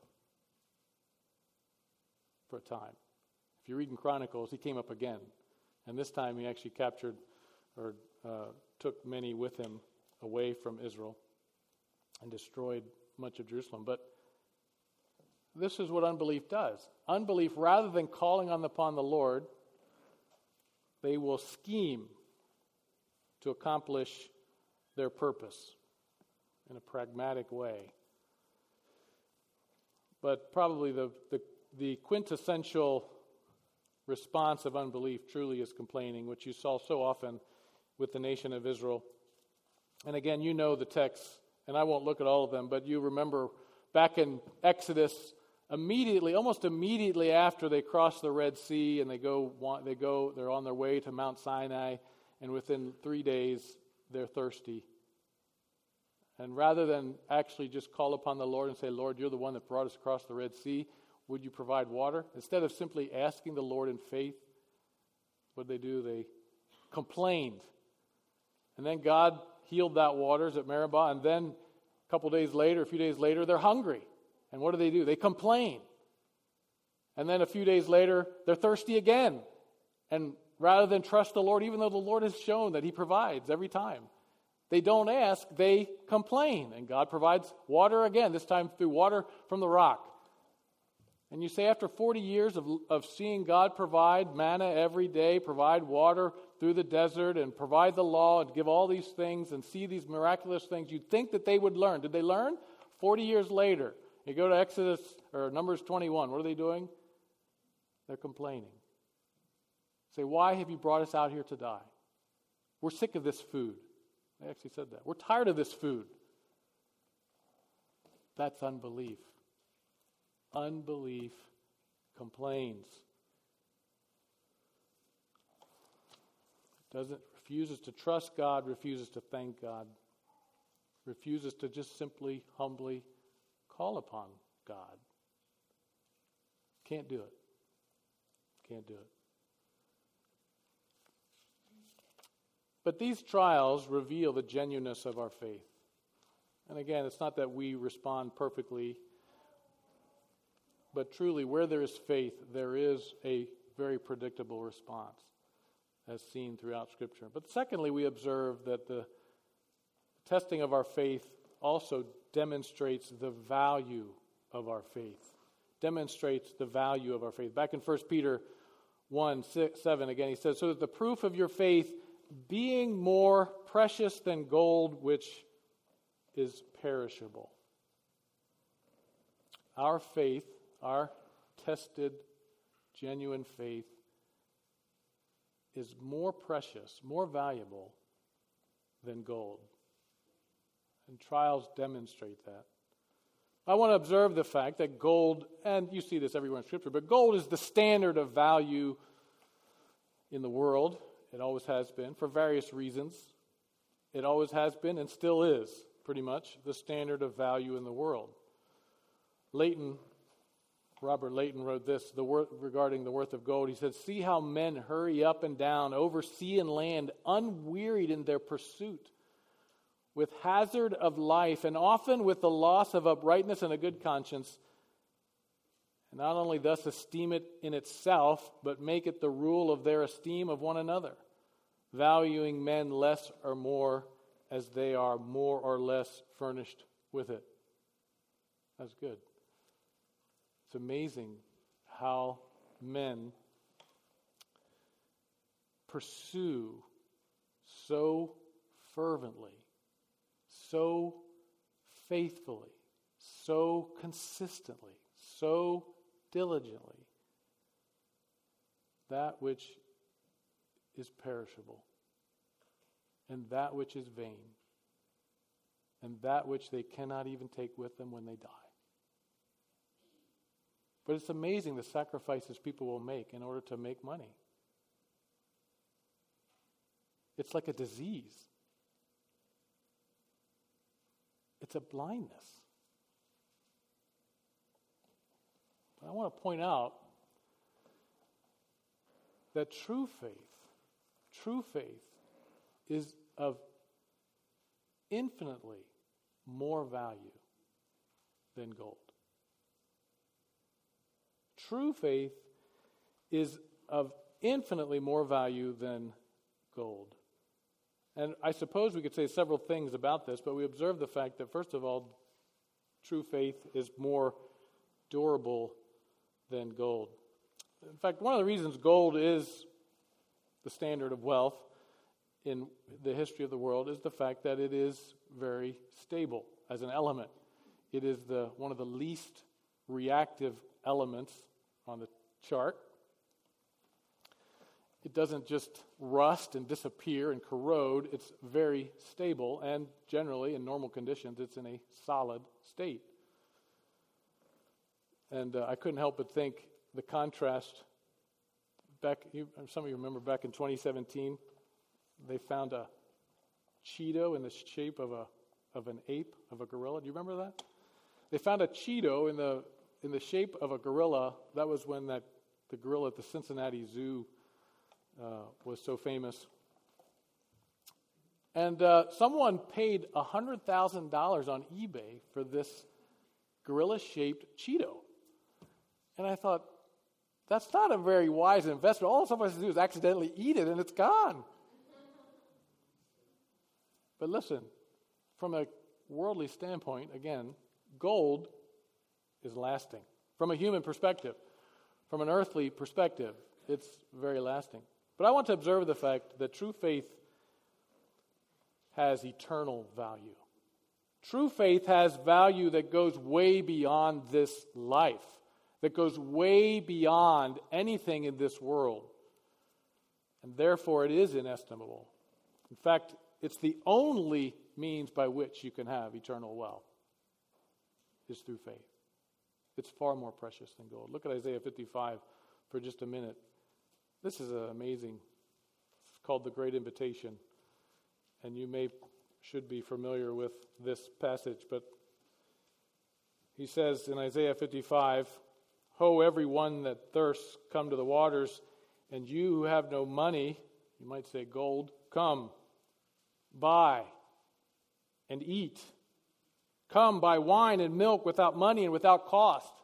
for a time. If you read in Chronicles, he came up again. And this time he actually captured or took many with him away from Israel and destroyed much of Jerusalem. But this is what unbelief does. Unbelief, rather than calling upon the Lord, they will scheme to accomplish their purpose in a pragmatic way. But probably the quintessential response of unbelief truly is complaining, which you saw so often with the nation of Israel. And again, you know the text, and I won't look at all of them, but you remember back in Exodus, almost immediately after they cross the Red Sea and they're on their way to Mount Sinai, and within 3 days they're thirsty. And rather than actually just call upon the Lord and say, "Lord, you're the one that brought us across the Red Sea, would you provide water?" Instead of simply asking the Lord in faith, what did they do? They complained. And then God healed that waters at Meribah, and then a few days later, they're hungry. And what do? They complain. And then a few days later, they're thirsty again. And rather than trust the Lord, even though the Lord has shown that He provides every time, they don't ask, they complain. And God provides water again, this time through water from the rock. And you say, after 40 years of seeing God provide manna every day, provide water through the desert, and provide the law, and give all these things, and see these miraculous things, you'd think that they would learn. Did they learn? 40 years later, you go to Numbers 21. What are they doing? They're complaining. Say, "Why have you brought us out here to die? We're sick of this food." They actually said that. "We're tired of this food." That's unbelief. Unbelief complains. Refuses to trust God, refuses to thank God, refuses to just simply, humbly call upon God. Can't do it. Can't do it. But these trials reveal the genuineness of our faith. And again, it's not that we respond perfectly, but truly, where there is faith, there is a very predictable response, as seen throughout Scripture. But secondly, we observe that the testing of our faith also demonstrates the value of our faith. Demonstrates the value of our faith. Back in 1 Peter 1:7, again, he says, "So that the proof of your faith, being more precious than gold, which is perishable." Our faith, our tested, genuine faith, is more precious, more valuable than gold. And trials demonstrate that. I want to observe the fact that gold, and you see this everywhere in Scripture, but gold is the standard of value in the world. It always has been, for various reasons. It always has been and still is. pretty much, the standard of value in the world. Robert Leighton wrote this regarding the worth of gold. He said, "See how men hurry up and down over sea and land, unwearied in their pursuit, with hazard of life, and often with the loss of uprightness and a good conscience, and not only thus esteem it in itself, but make it the rule of their esteem of one another, valuing men less or more as they are more or less furnished with it." That's good. It's amazing how men pursue so fervently, so faithfully, so consistently, so diligently that which is perishable, and that which is vain, and that which they cannot even take with them when they die. But it's amazing the sacrifices people will make in order to make money. It's like a disease. It's a blindness. But I want to point out that true faith is of infinitely more value than gold. True faith is of infinitely more value than gold. And I suppose we could say several things about this, but we observe the fact that, first of all, true faith is more durable than gold. In fact, one of the reasons gold is the standard of wealth in the history of the world is the fact that it is very stable as an element. It is one of the least reactive elements on the chart. It doesn't just rust and disappear and corrode. It's very stable, and generally, in normal conditions, it's in a solid state. And I couldn't help but think the contrast. Some of you remember back in 2017, they found a Cheeto in the shape of an ape, of a gorilla. Do you remember that? They found a Cheeto in the shape of a gorilla. That was when the gorilla at the Cincinnati Zoo was so famous. And someone paid $100,000 on eBay for this gorilla-shaped Cheeto. And I thought, that's not a very wise investment. All someone has to do is accidentally eat it and it's gone. But listen, from a worldly standpoint, again, gold is lasting. From a human perspective, from an earthly perspective, it's very lasting. But I want to observe the fact that true faith has eternal value. True faith has value that goes way beyond this life, that goes way beyond anything in this world. And therefore, it is inestimable. In fact, it's the only means by which you can have eternal wealth, is through faith. It's far more precious than gold. Look at Isaiah 55 for just a minute. This is amazing. It's called the Great Invitation. And you should be familiar with this passage. But he says in Isaiah 55, "Ho, everyone that thirsts, come to the waters. And you who have no money," you might say gold, "come, buy and eat. Come, buy wine and milk without money and without cost."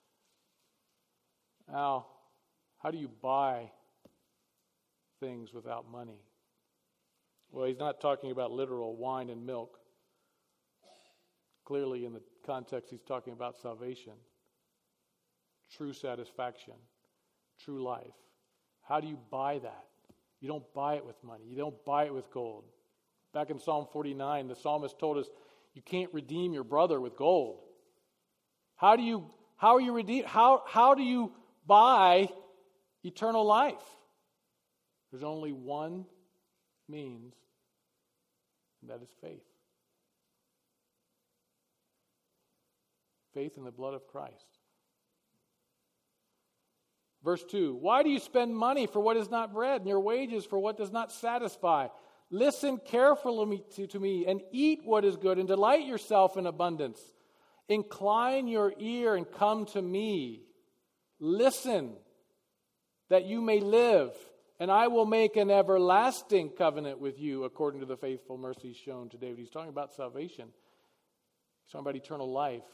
Now, how do you buy things without money? Well, he's not talking about literal wine and milk. Clearly, in the context, he's talking about salvation, true satisfaction, true life. How do you buy that? You don't buy it with money. You don't buy it with gold. Back in Psalm 49, the psalmist told us, you can't redeem your brother with gold. How do you buy eternal life? There's only one means, and that is faith. Faith in the blood of Christ. Verse 2, "Why do you spend money for what is not bread, and your wages for what does not satisfy? Listen carefully to me and eat what is good and delight yourself in abundance. Incline your ear and come to me. Listen that you may live, and I will make an everlasting covenant with you according to the faithful mercy shown to David. He's talking about salvation. He's talking about eternal life.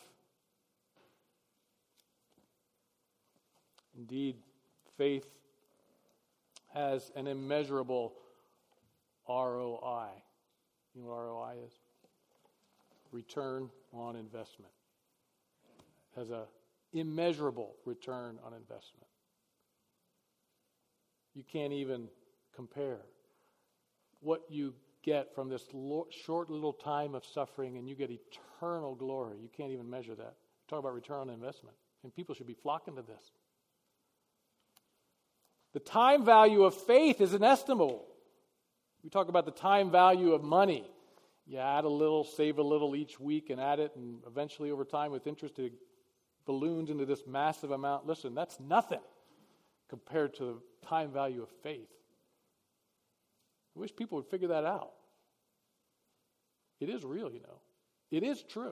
Indeed, faith has an immeasurable ROI. You know what ROI is? Return on investment. It has an immeasurable return on investment. You can't even compare what you get from this short little time of suffering, and you get eternal glory. You can't even measure that. Talk about return on investment. And people should be flocking to this. The time value of faith is inestimable. We talk about the time value of money. You add a little, save a little each week and add it, and eventually over time with interest it balloons into this massive amount. Listen, that's nothing compared to the time value of faith. I wish people would figure that out. It is real, you know. It is true.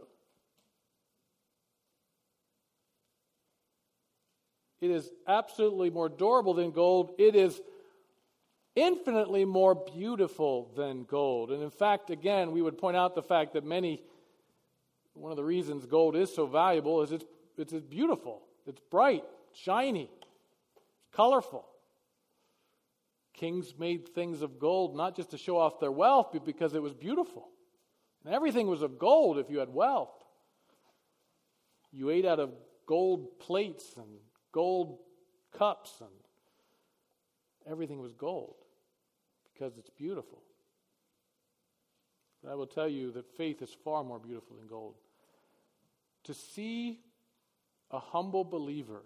It is absolutely more durable than gold. It is infinitely more beautiful than gold. And in fact, again, we would point out the fact that one of the reasons gold is so valuable is it's beautiful. It's bright, shiny, colorful. Kings made things of gold not just to show off their wealth, but because it was beautiful. And everything was of gold if you had wealth. You ate out of gold plates and gold cups, and everything was gold because it's beautiful. But I will tell you that faith is far more beautiful than gold. To see a humble believer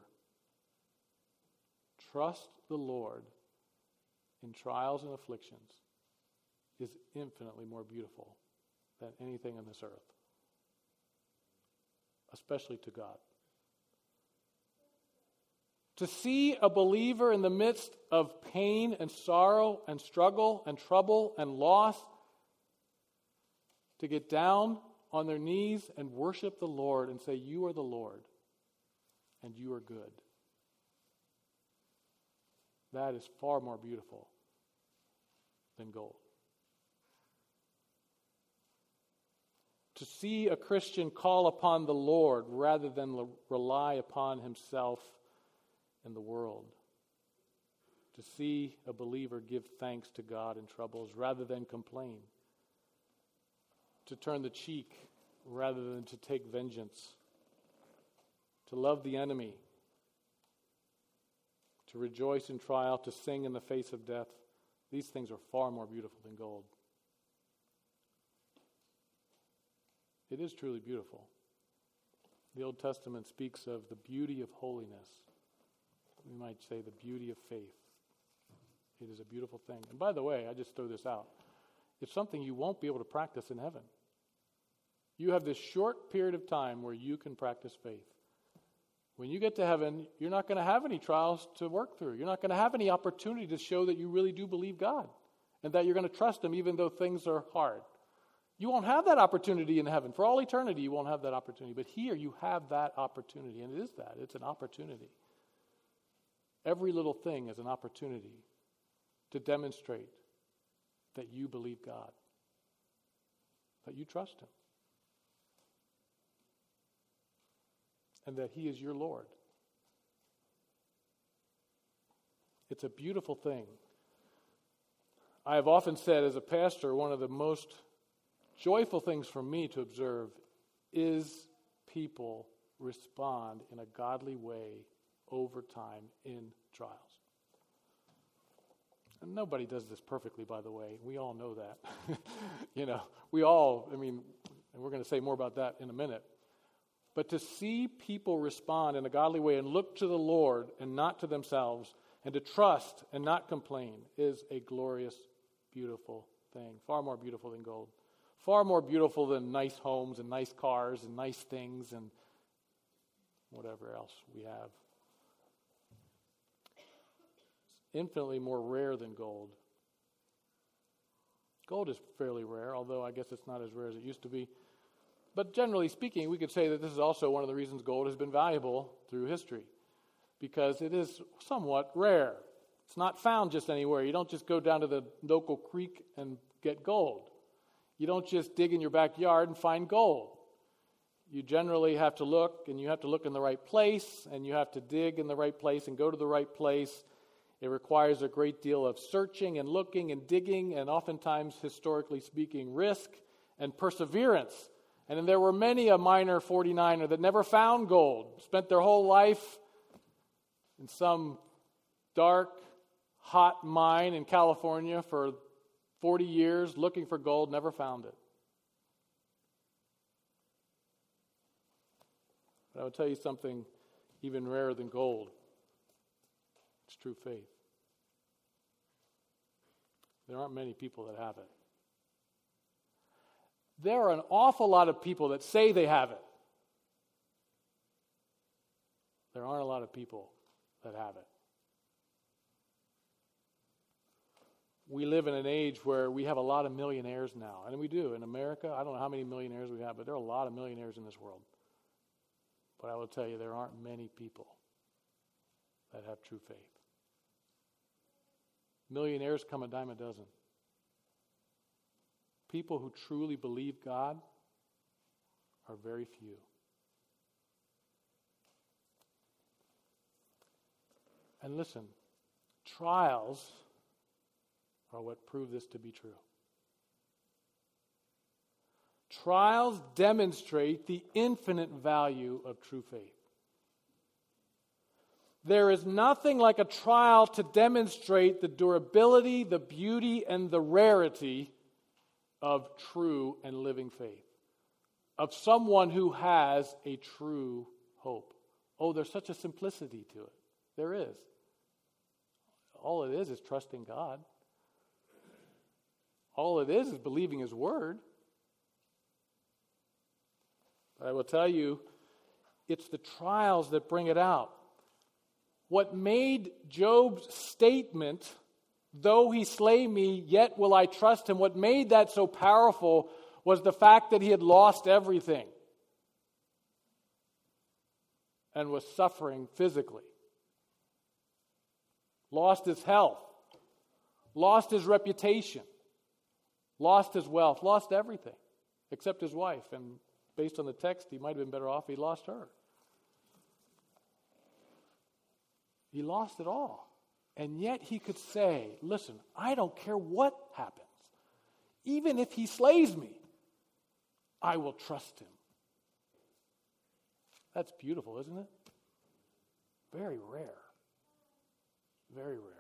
trust the Lord in trials and afflictions is infinitely more beautiful than anything on this earth, especially to God. To see a believer in the midst of pain and sorrow and struggle and trouble and loss, to get down on their knees and worship the Lord and say, "You are the Lord, and you are good." That is far more beautiful than gold. To see a Christian call upon the Lord rather than rely upon himself and the world. To see a believer give thanks to God in troubles rather than complain. To turn the cheek rather than to take vengeance. To love the enemy. To rejoice in trial, to sing in the face of death. These things are far more beautiful than gold. It is truly beautiful. The Old Testament speaks of the beauty of holiness. We might say the beauty of faith. It is a beautiful thing. And by the way, I just throw this out. It's something you won't be able to practice in heaven. You have this short period of time where you can practice faith. When you get to heaven, you're not going to have any trials to work through. You're not going to have any opportunity to show that you really do believe God and that you're going to trust Him even though things are hard. You won't have that opportunity in heaven. For all eternity, you won't have that opportunity. But here, you have that opportunity, and it is that. It's an opportunity. Every little thing is an opportunity to demonstrate that you believe God, that you trust Him, and that He is your Lord. It's a beautiful thing. I have often said as a pastor, one of the most joyful things for me to observe is people respond in a godly way over time in trials. And nobody does this perfectly, by the way. We all know that. And we're going to say more about that in a minute. But to see people respond in a godly way and look to the Lord and not to themselves, and to trust and not complain, is a glorious, beautiful thing. Far more beautiful than gold. Far more beautiful than nice homes and nice cars and nice things and whatever else we have. Infinitely more rare than gold. Gold is fairly rare, although I guess it's not as rare as it used to be. But generally speaking, we could say that this is also one of the reasons gold has been valuable through history, because it is somewhat rare. It's not found just anywhere. You don't just go down to the local creek and get gold. You don't just dig in your backyard and find gold. You generally have to look, and you have to look in the right place, and you have to dig in the right place and go to the right place. It requires a great deal of searching and looking and digging, and oftentimes, historically speaking, risk and perseverance. And then there were many a miner 49er that never found gold, spent their whole life in some dark, hot mine in California for 40 years looking for gold, never found it. But I will tell you something even rarer than gold. It's true faith. There aren't many people that have it. There are an awful lot of people that say they have it. There aren't a lot of people that have it. We live in an age where we have a lot of millionaires now, and we do. In America, I don't know how many millionaires we have, but there are a lot of millionaires in this world. But I will tell you, there aren't many people that have true faith. Millionaires come a dime a dozen. People who truly believe God are very few. And listen, trials are what prove this to be true. Trials demonstrate the infinite value of true faith. There is nothing like a trial to demonstrate the durability, the beauty, and the rarity of true and living faith, of someone who has a true hope. Oh, there's such a simplicity to it. There is. All it is trusting God. All it is believing His Word. But I will tell you, it's the trials that bring it out. What made Job's statement, though he slay me, yet will I trust him, what made that so powerful was the fact that he had lost everything and was suffering physically. Lost his health, lost his reputation, lost his wealth, lost everything except his wife. And based on the text, he might have been better off if he lost her. He lost it all. And yet he could say, listen, I don't care what happens. Even if he slays me, I will trust him. That's beautiful, isn't it? Very rare. Very rare.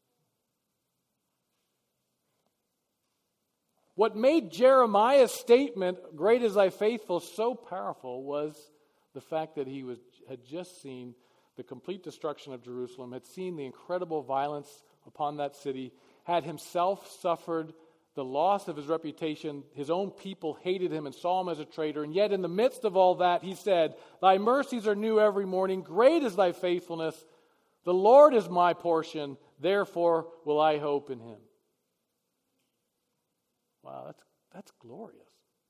What made Jeremiah's statement, great is thy faithful, so powerful was the fact that he had just seen the complete destruction of Jerusalem, had seen the incredible violence upon that city, had himself suffered the loss of his reputation. His own people hated him and saw him as a traitor. And yet in the midst of all that, he said, thy mercies are new every morning. Great is thy faithfulness. The Lord is my portion. Therefore will I hope in him. Wow, that's glorious.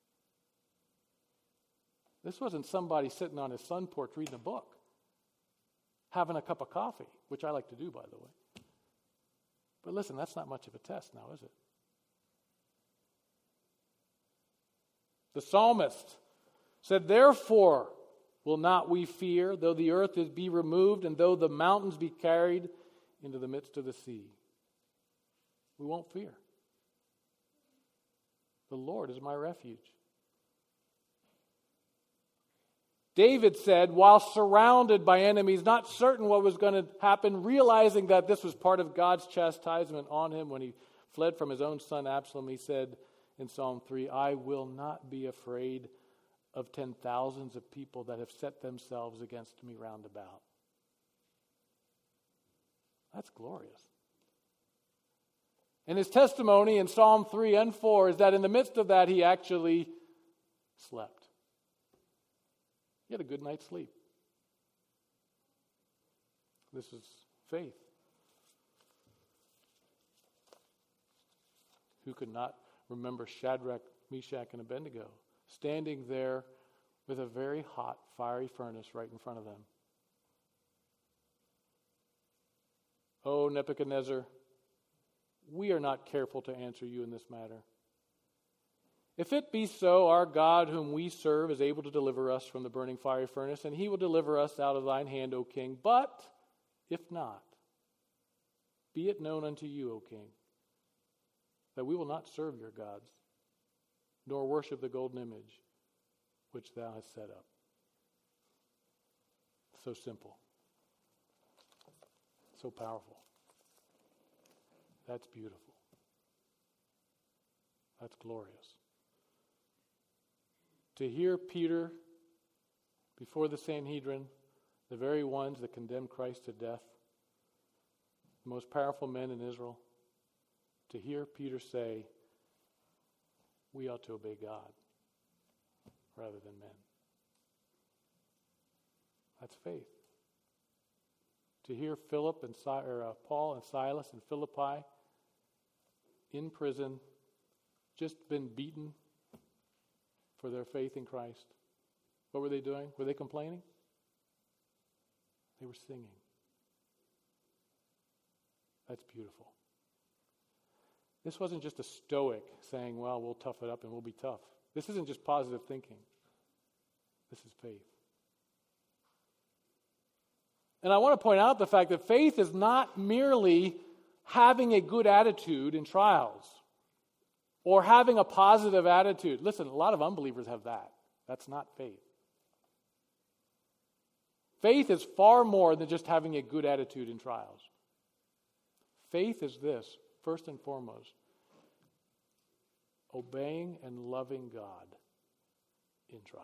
This wasn't somebody sitting on his sun porch reading a book, having a cup of coffee, which I like to do, by the way. But listen, that's not much of a test now, is it? The psalmist said, therefore will not we fear, though the earth be removed, and though the mountains be carried into the midst of the sea. We won't fear. The Lord is my refuge. David said, while surrounded by enemies, not certain what was going to happen, realizing that this was part of God's chastisement on him when he fled from his own son Absalom, he said in Psalm 3, I will not be afraid of 10,000s of people that have set themselves against me round about. That's glorious. And his testimony in Psalm 3 and 4 is that in the midst of that, he actually slept. He had a good night's sleep. This is faith. Who could not remember Shadrach, Meshach, and Abednego standing there with a very hot, fiery furnace right in front of them. Oh, Nebuchadnezzar, we are not careful to answer you in this matter. If it be so, our God whom we serve is able to deliver us from the burning fiery furnace, and he will deliver us out of thine hand, O king. But if not, be it known unto you, O king, that we will not serve your gods, nor worship the golden image which thou hast set up. So simple. So powerful. That's beautiful. That's glorious. To hear Peter before the Sanhedrin, the very ones that condemned Christ to death, the most powerful men in Israel, to hear Peter say, we ought to obey God rather than men. That's faith. To hear Philip and Paul and Silas in Philippi in prison, just been beaten for their faith in Christ. What were they doing? Were they complaining? They were singing. That's beautiful. This wasn't just a stoic saying, well, we'll tough it up and we'll be tough. This isn't just positive thinking. This is faith. And I want to point out the fact that faith is not merely having a good attitude in trials or having a positive attitude. Listen, a lot of unbelievers have that. That's not faith. Faith is far more than just having a good attitude in trials. Faith is this, first and foremost, obeying and loving God in trials.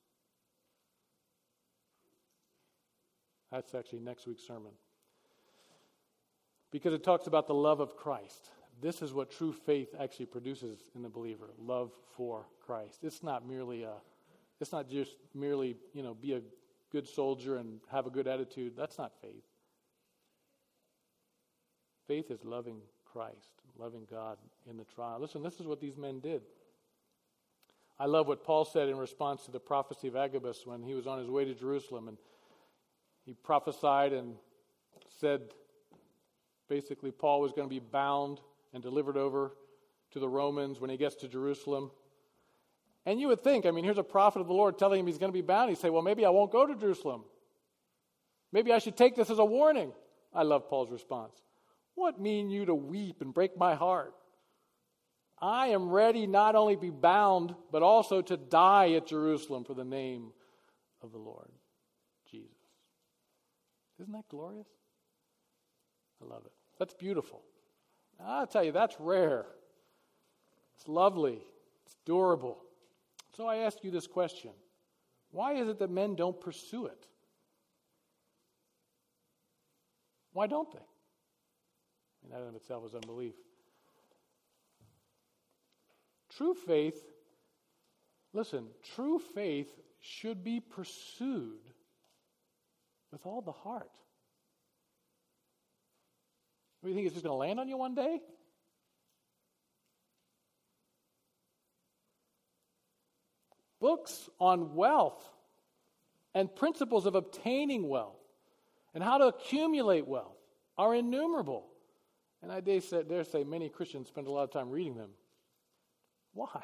That's actually next week's sermon. Because it talks about the love of Christ. This is what true faith actually produces in the believer, love for Christ. It's not just merely, be a good soldier and have a good attitude. That's not faith. Faith is loving Christ, loving God in the trial. Listen, this is what these men did. I love what Paul said in response to the prophecy of Agabus when he was on his way to Jerusalem, and he prophesied and said basically Paul was going to be bound and delivered over to the Romans when he gets to Jerusalem. And you would think, here's a prophet of the Lord telling him he's going to be bound. He'd say, well, maybe I won't go to Jerusalem. Maybe I should take this as a warning. I love Paul's response. What mean you to weep and break my heart? I am ready not only to be bound, but also to die at Jerusalem for the name of the Lord Jesus. Isn't that glorious? I love it. That's beautiful. I'll tell you, that's rare. It's lovely. It's durable. So I ask you this question. Why is it that men don't pursue it? Why don't they? That in itself is unbelief. True faith should be pursued with all the heart. Do you think it's just going to land on you one day? Books on wealth and principles of obtaining wealth and how to accumulate wealth are innumerable. And I dare say many Christians spend a lot of time reading them. Why?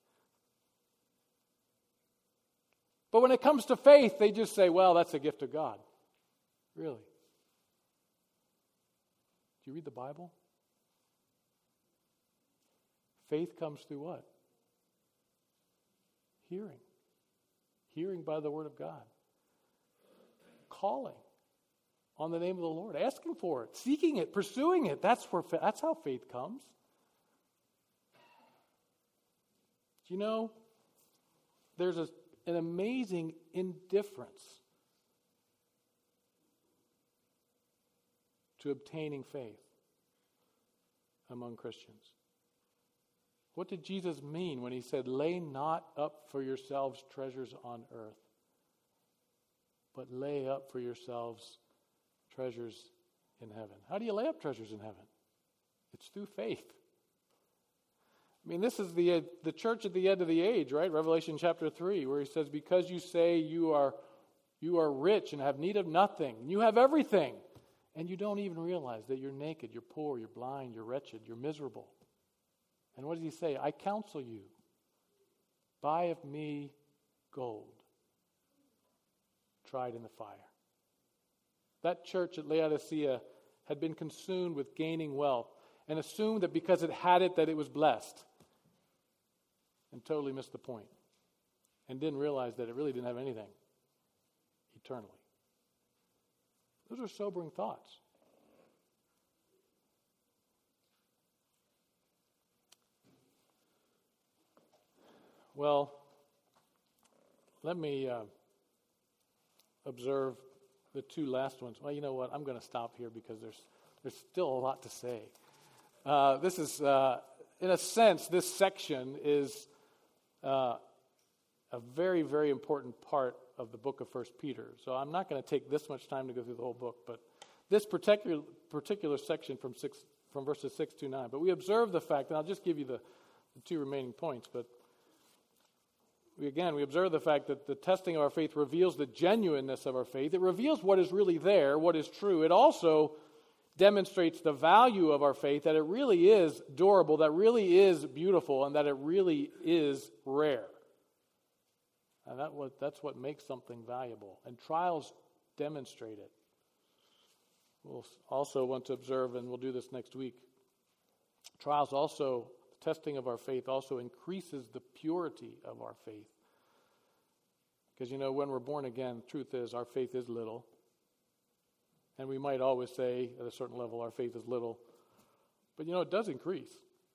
But when it comes to faith, they just say, well, that's a gift of God. Really? Do you read the Bible? Faith comes through what? Hearing. Hearing by the Word of God. Calling on the name of the Lord. Asking for it. Seeking it. Pursuing it. That's how faith comes. Do you know, there's an amazing indifference to obtaining faith among Christians. What did Jesus mean when he said, lay not up for yourselves treasures on earth, but lay up for yourselves treasures in heaven? How do you lay up treasures in heaven? It's through faith. I mean, this is the church at the end of the age, right? Revelation chapter 3, where he says, because you say you are rich and have need of nothing, and you have everything, and you don't even realize that you're naked, you're poor, you're blind, you're wretched, you're miserable. And what does he say? I counsel you, buy of me gold, tried in the fire. That church at Laodicea had been consumed with gaining wealth and assumed that because it had it, that it was blessed, and totally missed the point, and didn't realize that it really didn't have anything eternally. Those are sobering thoughts. Well, let me observe the two last ones. Well, you know what? I'm going to stop here because there's still a lot to say. This is, in a sense, this section is a very, very important part of the book of 1 Peter. So I'm not going to take this much time to go through the whole book, but this particular section from verses 6 to 9. But we observe the fact, and I'll just give you the two remaining points, but we observe the fact that the testing of our faith reveals the genuineness of our faith. It reveals what is really there, what is true. It also demonstrates the value of our faith, that it really is durable, that really is beautiful, and that it really is rare. And that's what makes something valuable. And trials demonstrate it. We'll also want to observe, and we'll do this next week, trials also, testing of our faith also increases the purity of our faith. Because, when we're born again, the truth is our faith is little. And we might always say, at a certain level, our faith is little. But, it does increase.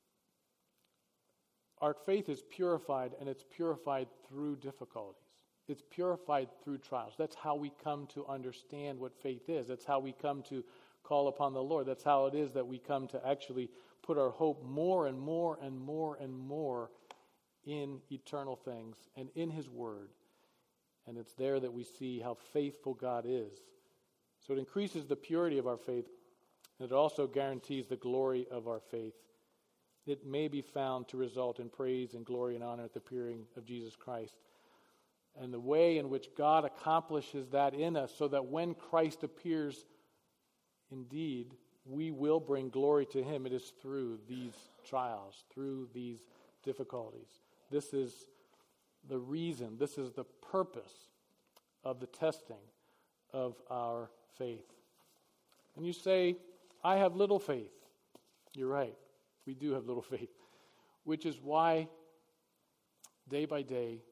Our faith is purified, and it's purified through difficulties. It's purified through trials. That's how we come to understand what faith is. That's how we come to call upon the Lord. That's how it is that we come to actually put our hope more and more and more and more in eternal things and in His Word. And it's there that we see how faithful God is. So it increases the purity of our faith, and it also guarantees the glory of our faith. It may be found to result in praise and glory and honor at the appearing of Jesus Christ. And the way in which God accomplishes that in us, so that when Christ appears, indeed, we will bring glory to Him. It is through these trials, through these difficulties. This is the reason, this is the purpose of the testing of our faith. And you say, I have little faith. You're right. We do have little faith. Which is why, day by day,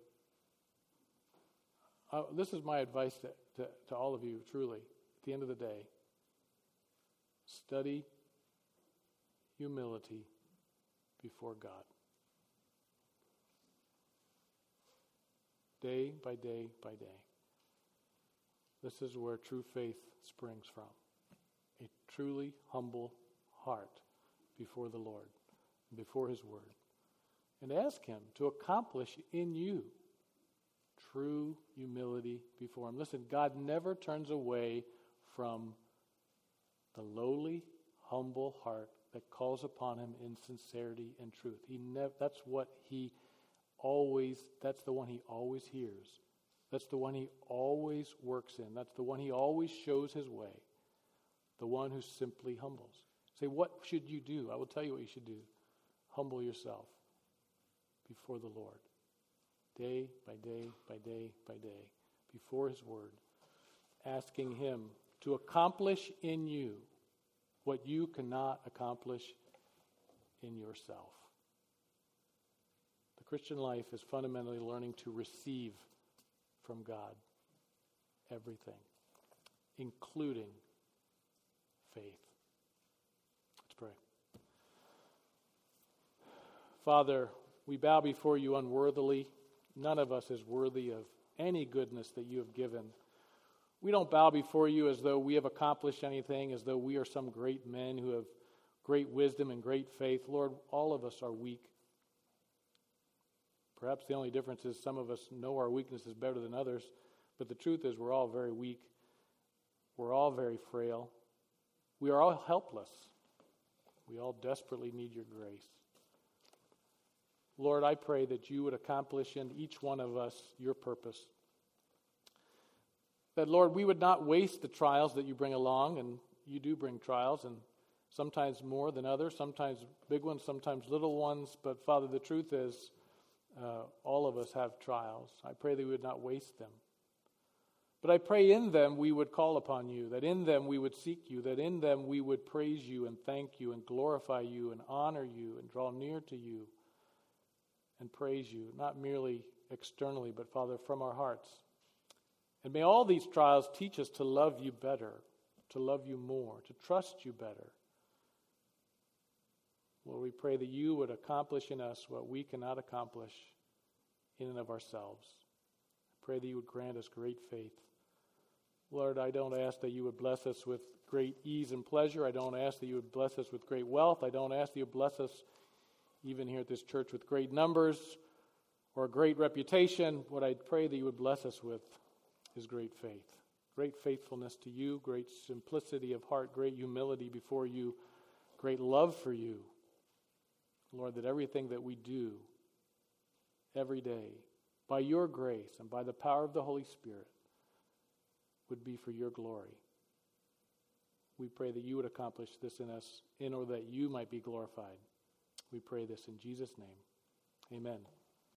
this is my advice to all of you, truly, at the end of the day. Study humility before God. Day by day by day. This is where true faith springs from. A truly humble heart before the Lord, before His Word. And ask Him to accomplish in you true humility before Him. Listen, God never turns away from the lowly, humble heart that calls upon Him in sincerity and truth. That's the one He always hears. That's the one He always works in. That's the one He always shows His way. The one who simply humbles. Say, what should you do? I will tell you what you should do. Humble yourself before the Lord. Day by day by day by day. Before His Word. Asking Him to accomplish in you what you cannot accomplish in yourself. The Christian life is fundamentally learning to receive from God everything, including faith. Let's pray. Father, we bow before You unworthily. None of us is worthy of any goodness that You have given. We don't bow before You as though we have accomplished anything, as though we are some great men who have great wisdom and great faith. Lord, all of us are weak. Perhaps the only difference is some of us know our weaknesses better than others, but the truth is we're all very weak. We're all very frail. We are all helpless. We all desperately need Your grace. Lord, I pray that you would accomplish in each one of us your purpose. That, Lord, we would not waste the trials that you bring along, and you do bring trials, and sometimes more than others, sometimes big ones, sometimes little ones. But, Father, the truth is, all of us have trials. I pray that we would not waste them. But I pray in them we would call upon you, that in them we would seek you, that in them we would praise you and thank you and glorify you and honor you and draw near to you and praise you, not merely externally, but, Father, from our hearts. And may all these trials teach us to love you better, to love you more, to trust you better. Lord, we pray that you would accomplish in us what we cannot accomplish in and of ourselves. I pray that you would grant us great faith. Lord, I don't ask that you would bless us with great ease and pleasure. I don't ask that you would bless us with great wealth. I don't ask that you would bless us, even here at this church, with great numbers or a great reputation. What I pray that you would bless us with is great faith, great faithfulness to you, great simplicity of heart, great humility before you, great love for you. Lord, that everything that we do every day, by your grace and by the power of the Holy Spirit, would be for your glory. We pray that you would accomplish this in us in order that you might be glorified. We pray this in Jesus' name. Amen.